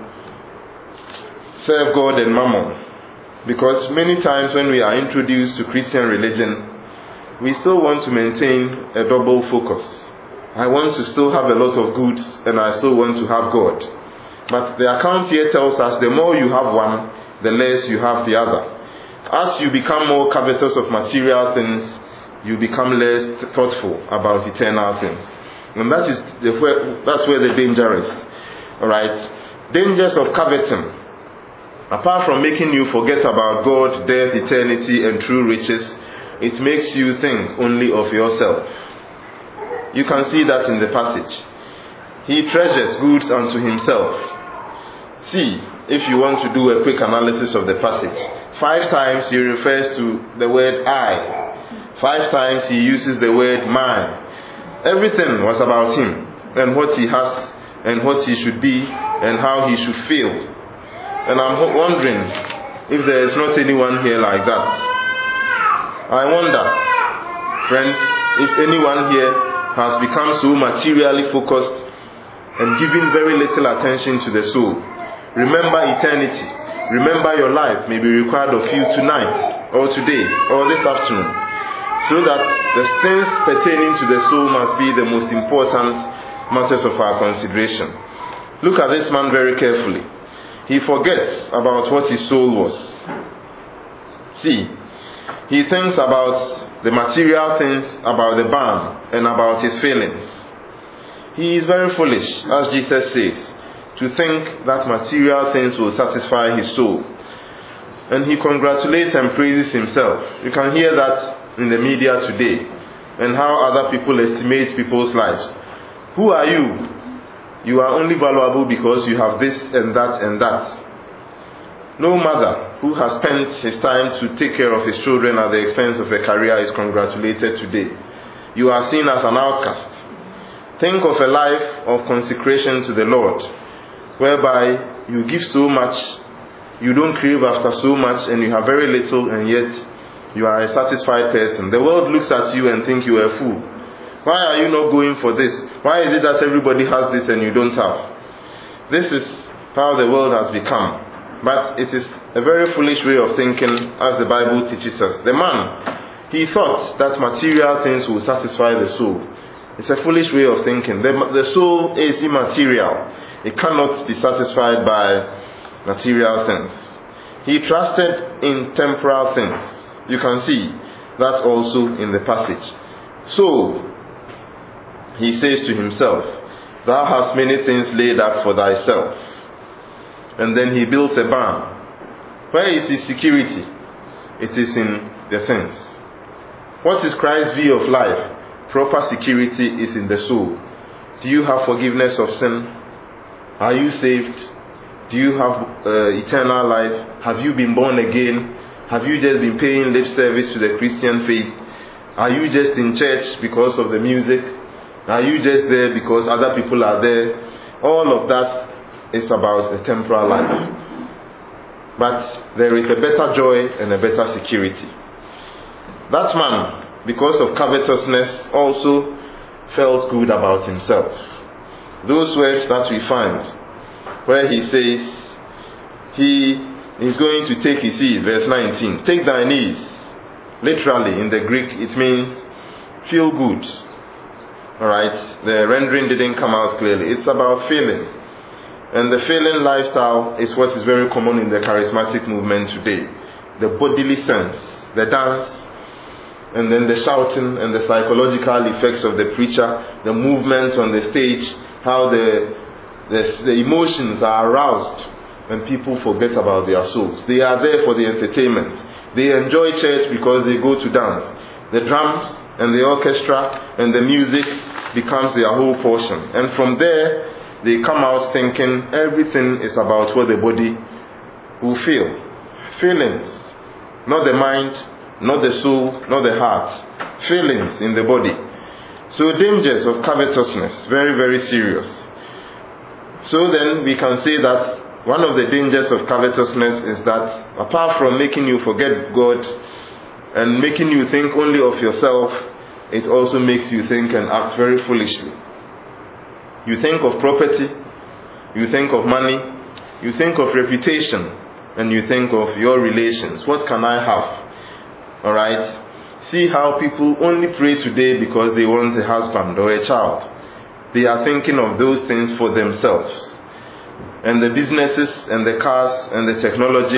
serve God and mammon. Because many times when we are introduced to Christian religion, we still want to maintain a double focus. I want to still have a lot of goods, and I still want to have God. But the account here tells us the more you have one, the less you have the other. As you become more covetous of material things, you become less thoughtful about eternal things. And that is the where, that's where the danger is. Alright? Dangers of coveting. Apart from making you forget about God, death, eternity, and true riches, it makes you think only of yourself. You can see that in the passage. He treasures goods unto himself. See, if you want to do a quick analysis of the passage, five times he refers to the word I. Five times he uses the word mine. Everything was about him, and what he has, and what he should be, and how he should feel. And I'm wondering if there is not anyone here like that. I wonder, friends, if anyone here has become so materially focused and giving very little attention to the soul. Remember eternity. Remember your life may be required of you tonight, or today, or this afternoon, so that the things pertaining to the soul must be the most important matters of our consideration. Look at this man very carefully. He forgets about what his soul was. See, he thinks about the material things, about the barn, and about his feelings. He is very foolish, as Jesus says, to think that material things will satisfy his soul. And he congratulates and praises himself. You can hear that in the media today, and how other people estimate people's lives. Who are you? You are only valuable because you have this and that and that. No mother who has spent his time to take care of his children at the expense of a career is congratulated today. You are seen as an outcast. Think of a life of consecration to the Lord, whereby you give so much, you don't crave after so much, and you have very little, and yet you are a satisfied person. The world looks at you and thinks you are a fool. Why are you not going for this? Why is it that everybody has this and you don't have? This is how the world has become. But it is a very foolish way of thinking, as the Bible teaches us. The man, he thought that material things will satisfy the soul. It's a foolish way of thinking. The, the soul is immaterial. It cannot be satisfied by material things. He trusted in temporal things. You can see that also in the passage. So, he says to himself, thou hast many things laid up for thyself. And then he builds a barn. Where is his security? It is in the things. What is Christ's view of life? Proper security is in the soul. Do you have forgiveness of sin? Are you saved? Do you have uh, eternal life? Have you been born again? Have you just been paying lip service to the Christian faith? Are you just in church because of the music? Are you just there because other people are there? All of that is about the temporal life. But there is a better joy and a better security. That man, because of covetousness, also felt good about himself. Those words that we find, where he says, he is going to take his ease, verse nineteen, take thine ease. Literally, in the Greek, it means feel good. Alright, the rendering didn't come out clearly. It's about feeling. And the feeling lifestyle is what is very common in the charismatic movement today. The bodily sense, the dance, and then the shouting and the psychological effects of the preacher, the movement on the stage, how the, the, the emotions are aroused, and people forget about their souls. They are there for the entertainment. They enjoy church because they go to dance. The drums and the orchestra and the music becomes their whole portion. And from there, they come out thinking everything is about what the body will feel. Feelings. Not the mind, not the soul, not the heart. Feelings in the body. So dangers of covetousness, very, very serious. So then we can say that one of the dangers of covetousness is that apart from making you forget God and making you think only of yourself, it also makes you think and act very foolishly. You think of property, you think of money, you think of reputation, and you think of your relations. What can I have? Alright? See how people only pray today because they want a husband or a child. They are thinking of those things for themselves. And the businesses and the cars and the technology.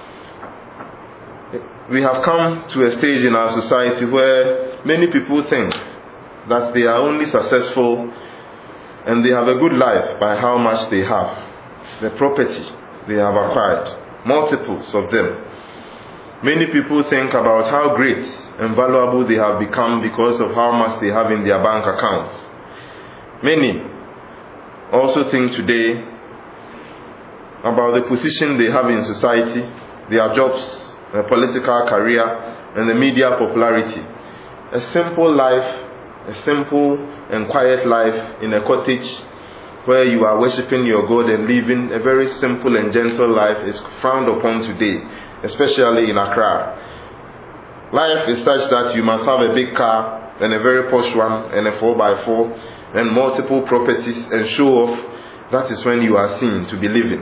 We have come to a stage in our society where many people think that they are only successful and they have a good life by how much they have. The property they have acquired, multiples of them. Many people think about how great and valuable they have become because of how much they have in their bank accounts. Many also think today about the position they have in society, their jobs, their political career, and the media popularity. A simple life, a simple and quiet life in a cottage where you are worshipping your God and living a very simple and gentle life is frowned upon today, especially in Accra. Life is such that you must have a big car and a very posh one and a four by four and multiple properties and show off. That is when you are seen to be living.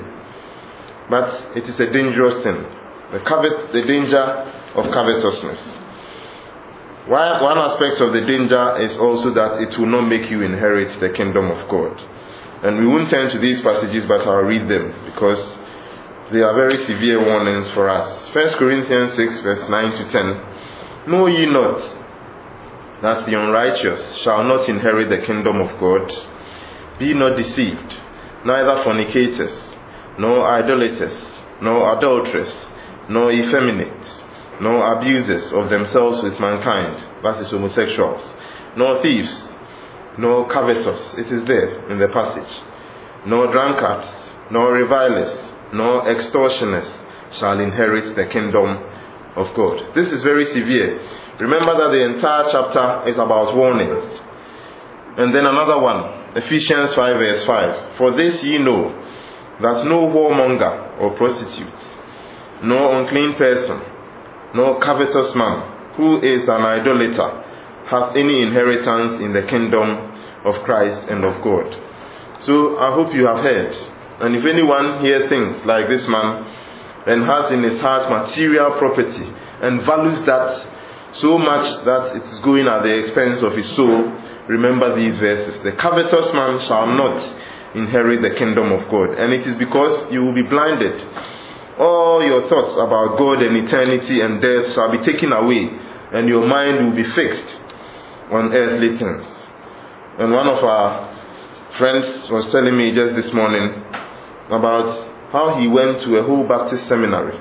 But it is a dangerous thing. The covet, the danger of covetousness. One aspect of the danger is also that it will not make you inherit the kingdom of God. And we won't turn to these passages, but I'll read them because they are very severe warnings for us. First Corinthians six verse nine to ten. Know ye not that the unrighteous shall not inherit the kingdom of God? Be not deceived, neither fornicators, nor idolaters, nor adulterers, nor effeminate, nor abusers of themselves with mankind, that is homosexuals, nor thieves, nor covetous, it is there in the passage, nor drunkards, nor revilers, nor extortioners shall inherit the kingdom of God. This is very severe. Remember that the entire chapter is about warnings. And then another one, Ephesians five verse five. For this ye know, that no whoremonger or prostitute, no unclean person, no covetous man, who is an idolater, hath any inheritance in the kingdom of Christ and of God. So I hope you have heard. And if anyone here thinks like this man and has in his heart material property and values that so much that it is going at the expense of his soul, remember these verses. The covetous man shall not inherit the kingdom of God. And it is because you will be blinded. All your thoughts about God and eternity and death shall be taken away, and your mind will be fixed on earthly things. And one of our friends was telling me just this morning about how he went to a whole Baptist seminary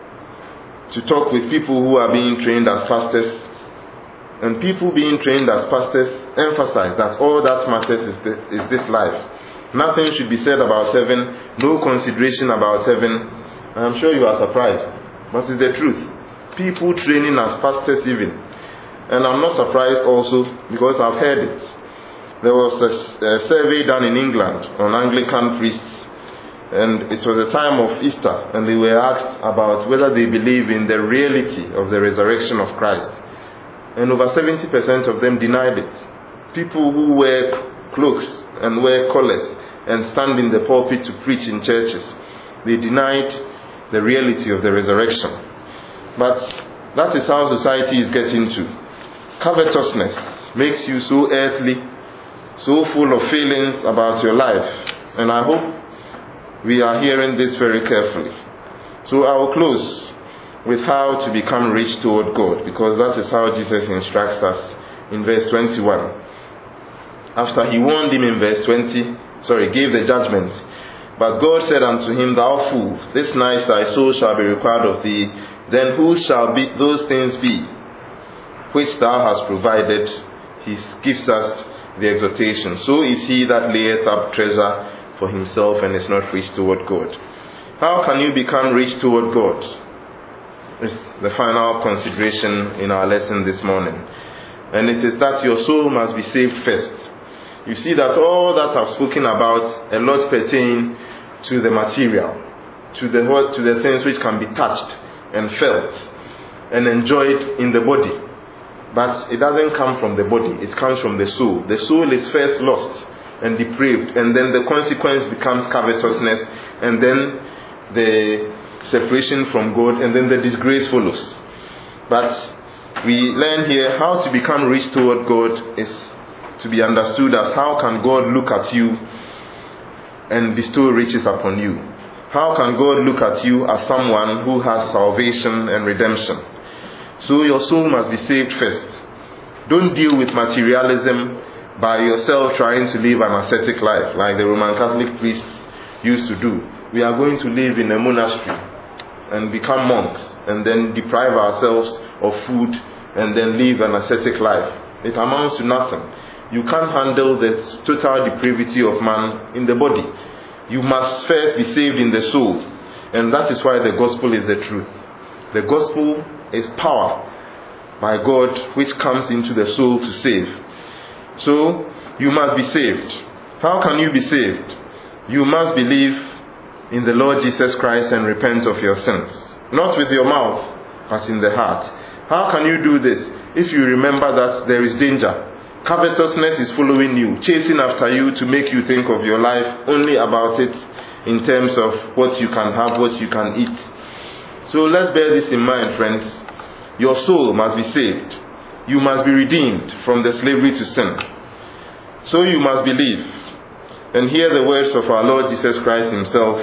to talk with people who are being trained as pastors. And people being trained as pastors emphasize that all that matters is, the, is this life. Nothing should be said about heaven, no consideration about heaven. I am sure you are surprised, but it's the truth. People training as pastors even. And I'm not surprised also because I've heard it. There was a, a survey done in England on Anglican priests, and it was a time of Easter, and they were asked about whether they believe in the reality of the resurrection of Christ. And over seventy percent of them denied it. People who wear cloaks and wear collars and stand in the pulpit to preach in churches, they denied the reality of the resurrection. But that is how society is getting to. Covetousness makes you so earthly, so full of feelings about your life. And I hope we are hearing this very carefully. So I will close with how to become rich toward God, because that is how Jesus instructs us in verse twenty-one. After he warned him in verse twenty, sorry, gave the judgment. But God said unto him, Thou fool, this night thy soul shall be required of thee. Then who shall be those things be which thou hast provided? He gives us the exhortation. So is he that layeth up treasure for himself and is not rich toward God. How can you become rich toward God? Is the final consideration in our lesson this morning. And it is that your soul must be saved first. You see that all that I've spoken about, a lot pertain to the material, to the to the things which can be touched and felt and enjoyed in the body. But it doesn't come from the body, it comes from the soul. The soul is first lost and depraved, and then the consequence becomes covetousness, and then the separation from God, and then the disgrace follows. But we learn here how to become rich toward God is to be understood as how can God look at you and bestow riches upon you. How can God look at you as someone who has salvation and redemption? So your soul must be saved first. Don't deal with materialism by yourself trying to live an ascetic life like the Roman Catholic priests used to do. We are going to live in a monastery and become monks and then deprive ourselves of food and then live an ascetic life. It amounts to nothing. You can't handle the total depravity of man in the body. You must first be saved in the soul. And that is why the gospel is the truth. The gospel is power by God which comes into the soul to save. So, you must be saved. How can you be saved? You must believe in the Lord Jesus Christ and repent of your sins. Not with your mouth, but in the heart. How can you do this? If you remember that there is danger. Covetousness is following you, chasing after you to make you think of your life only about it in terms of what you can have, what you can eat. So let's bear this in mind, friends. Your soul must be saved. You must be redeemed from the slavery to sin. So you must believe and hear the words of our Lord Jesus Christ himself.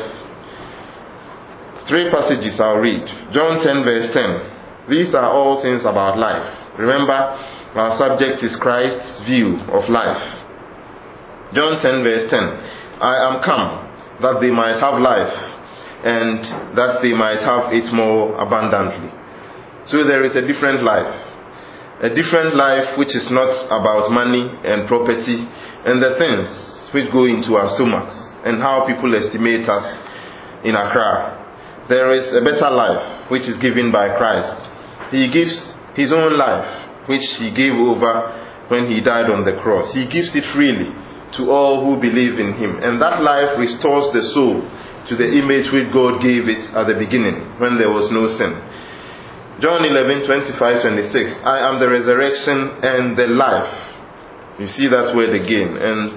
Three passages I'll read. John ten verse ten. These are all things about life. Remember, our subject is Christ's view of life. John ten verse ten. I am come that they might have life, and that they might have it more abundantly. So there is a different life. A different life which is not about money and property and the things which go into our stomachs and how people estimate us in Accra. There is a better life which is given by Christ. He gives his own life which he gave over when he died on the cross. He gives it freely to all who believe in him. And that life restores the soul to the image which God gave it at the beginning when there was no sin. John eleven, twenty-five, twenty-six. I am the resurrection and the life. You see that word again. And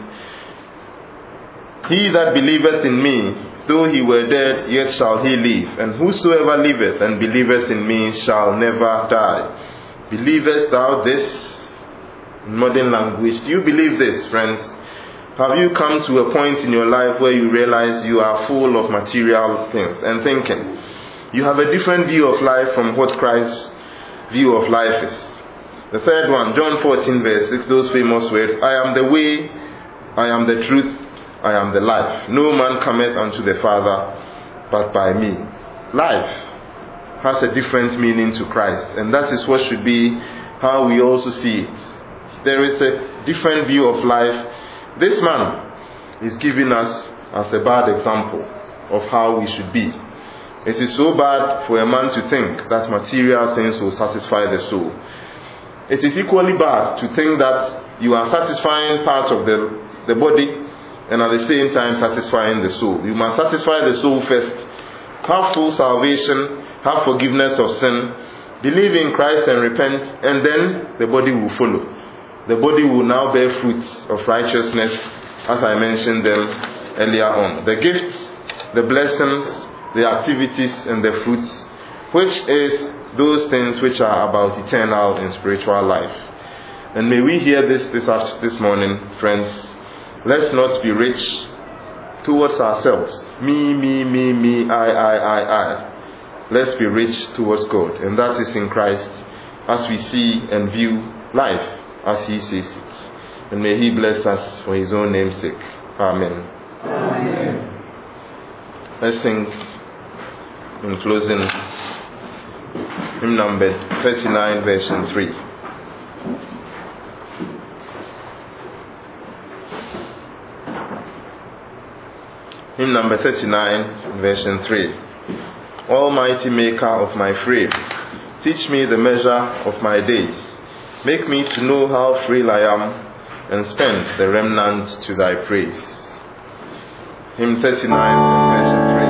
he that believeth in me, though he were dead, yet shall he live. And whosoever liveth and believeth in me shall never die. Believest thou this? In modern language. Do you believe this, friends? Have you come to a point in your life where you realize you are full of material things and thinking? You have a different view of life from what Christ's view of life is. The third one, John fourteen verse six, those famous words, I am the way, I am the truth, I am the life. No man cometh unto the Father but by me. Life has a different meaning to Christ, and that is what should be how we also see it. There is a different view of life. This man is giving us as a bad example of how we should be. It is so bad for a man to think that material things will satisfy the soul. It is equally bad to think that you are satisfying parts of the, the body and at the same time satisfying the soul. You must satisfy the soul first. Have full salvation, have forgiveness of sin, believe in Christ and repent, and then the body will follow. The body will now bear fruits of righteousness, as I mentioned them earlier on. The gifts, the blessings, the activities and the fruits, which is those things which are about eternal and spiritual life. And may we hear this this, after, this morning, friends. Let's not be rich towards ourselves. Me, me, me, me, I, I, I, I. Let's be rich towards God. And that is in Christ as we see and view life as he sees it. And may he bless us for his own name's sake. Amen. Amen. Let's sing in closing hymn number thirty-nine, version three. Hymn number thirty-nine, version three. Almighty maker of my frame, teach me the measure of my days. Make me to know how frail I am, and spend the remnant to thy praise. Hymn thirty-nine, version three.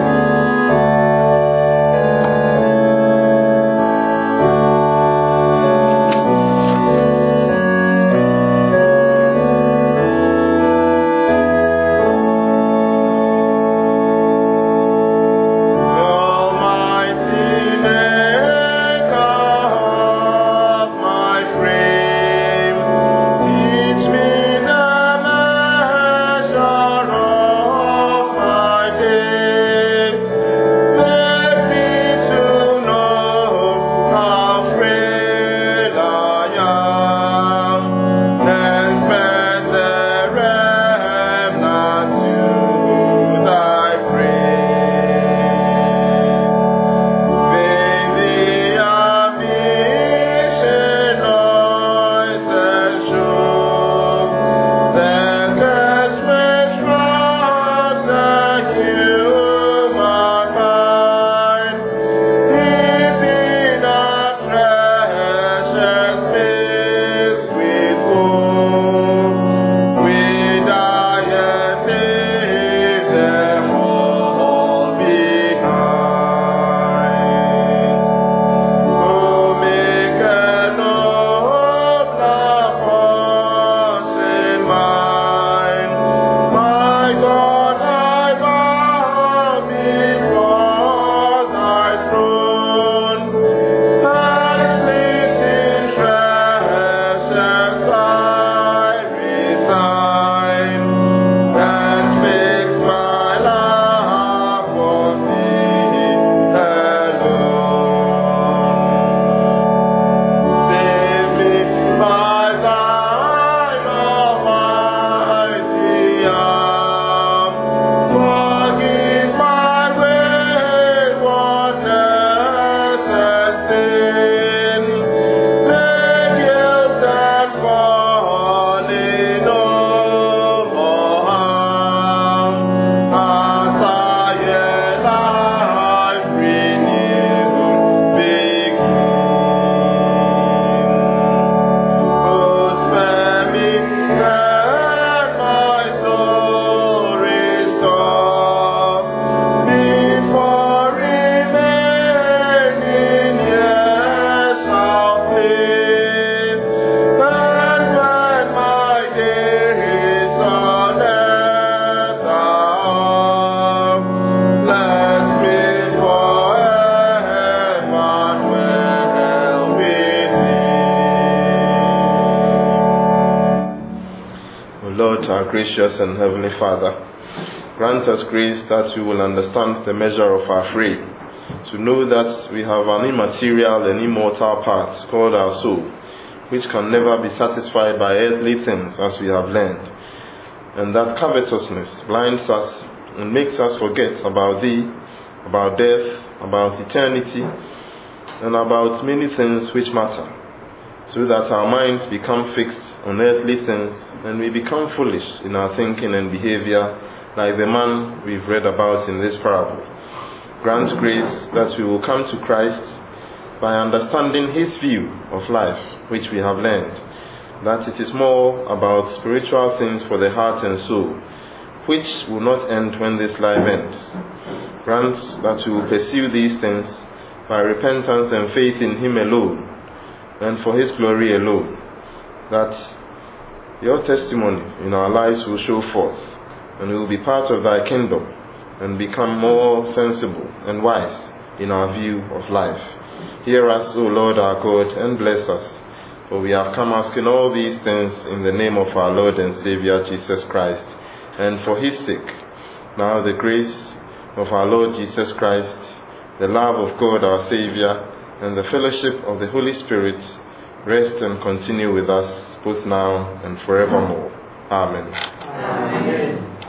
our gracious and heavenly Father, grant us grace that we will understand the measure of our frame, to know that we have an immaterial and immortal part called our soul, which can never be satisfied by earthly things, as we have learned, and that covetousness blinds us and makes us forget about Thee, about death, about eternity, and about many things which matter, so that our minds become fixed on earthly things and we become foolish in our thinking and behavior, like the man we've read about in this parable. Grant grace that we will come to Christ by understanding His view of life, which we have learned, that it is more about spiritual things for the heart and soul, which will not end when this life ends. Grant that we will pursue these things by repentance and faith in Him alone, and for His glory alone, that Your testimony in our lives will show forth, and we will be part of Thy kingdom, and become more sensible and wise in our view of life. Hear us, O Lord our God, and bless us, for we have come asking all these things in the name of our Lord and Savior Jesus Christ, and for His sake. Now the grace of our Lord Jesus Christ, the love of God our Savior, and the fellowship of the Holy Spirit rest and continue with us both now and forevermore. Amen. Amen.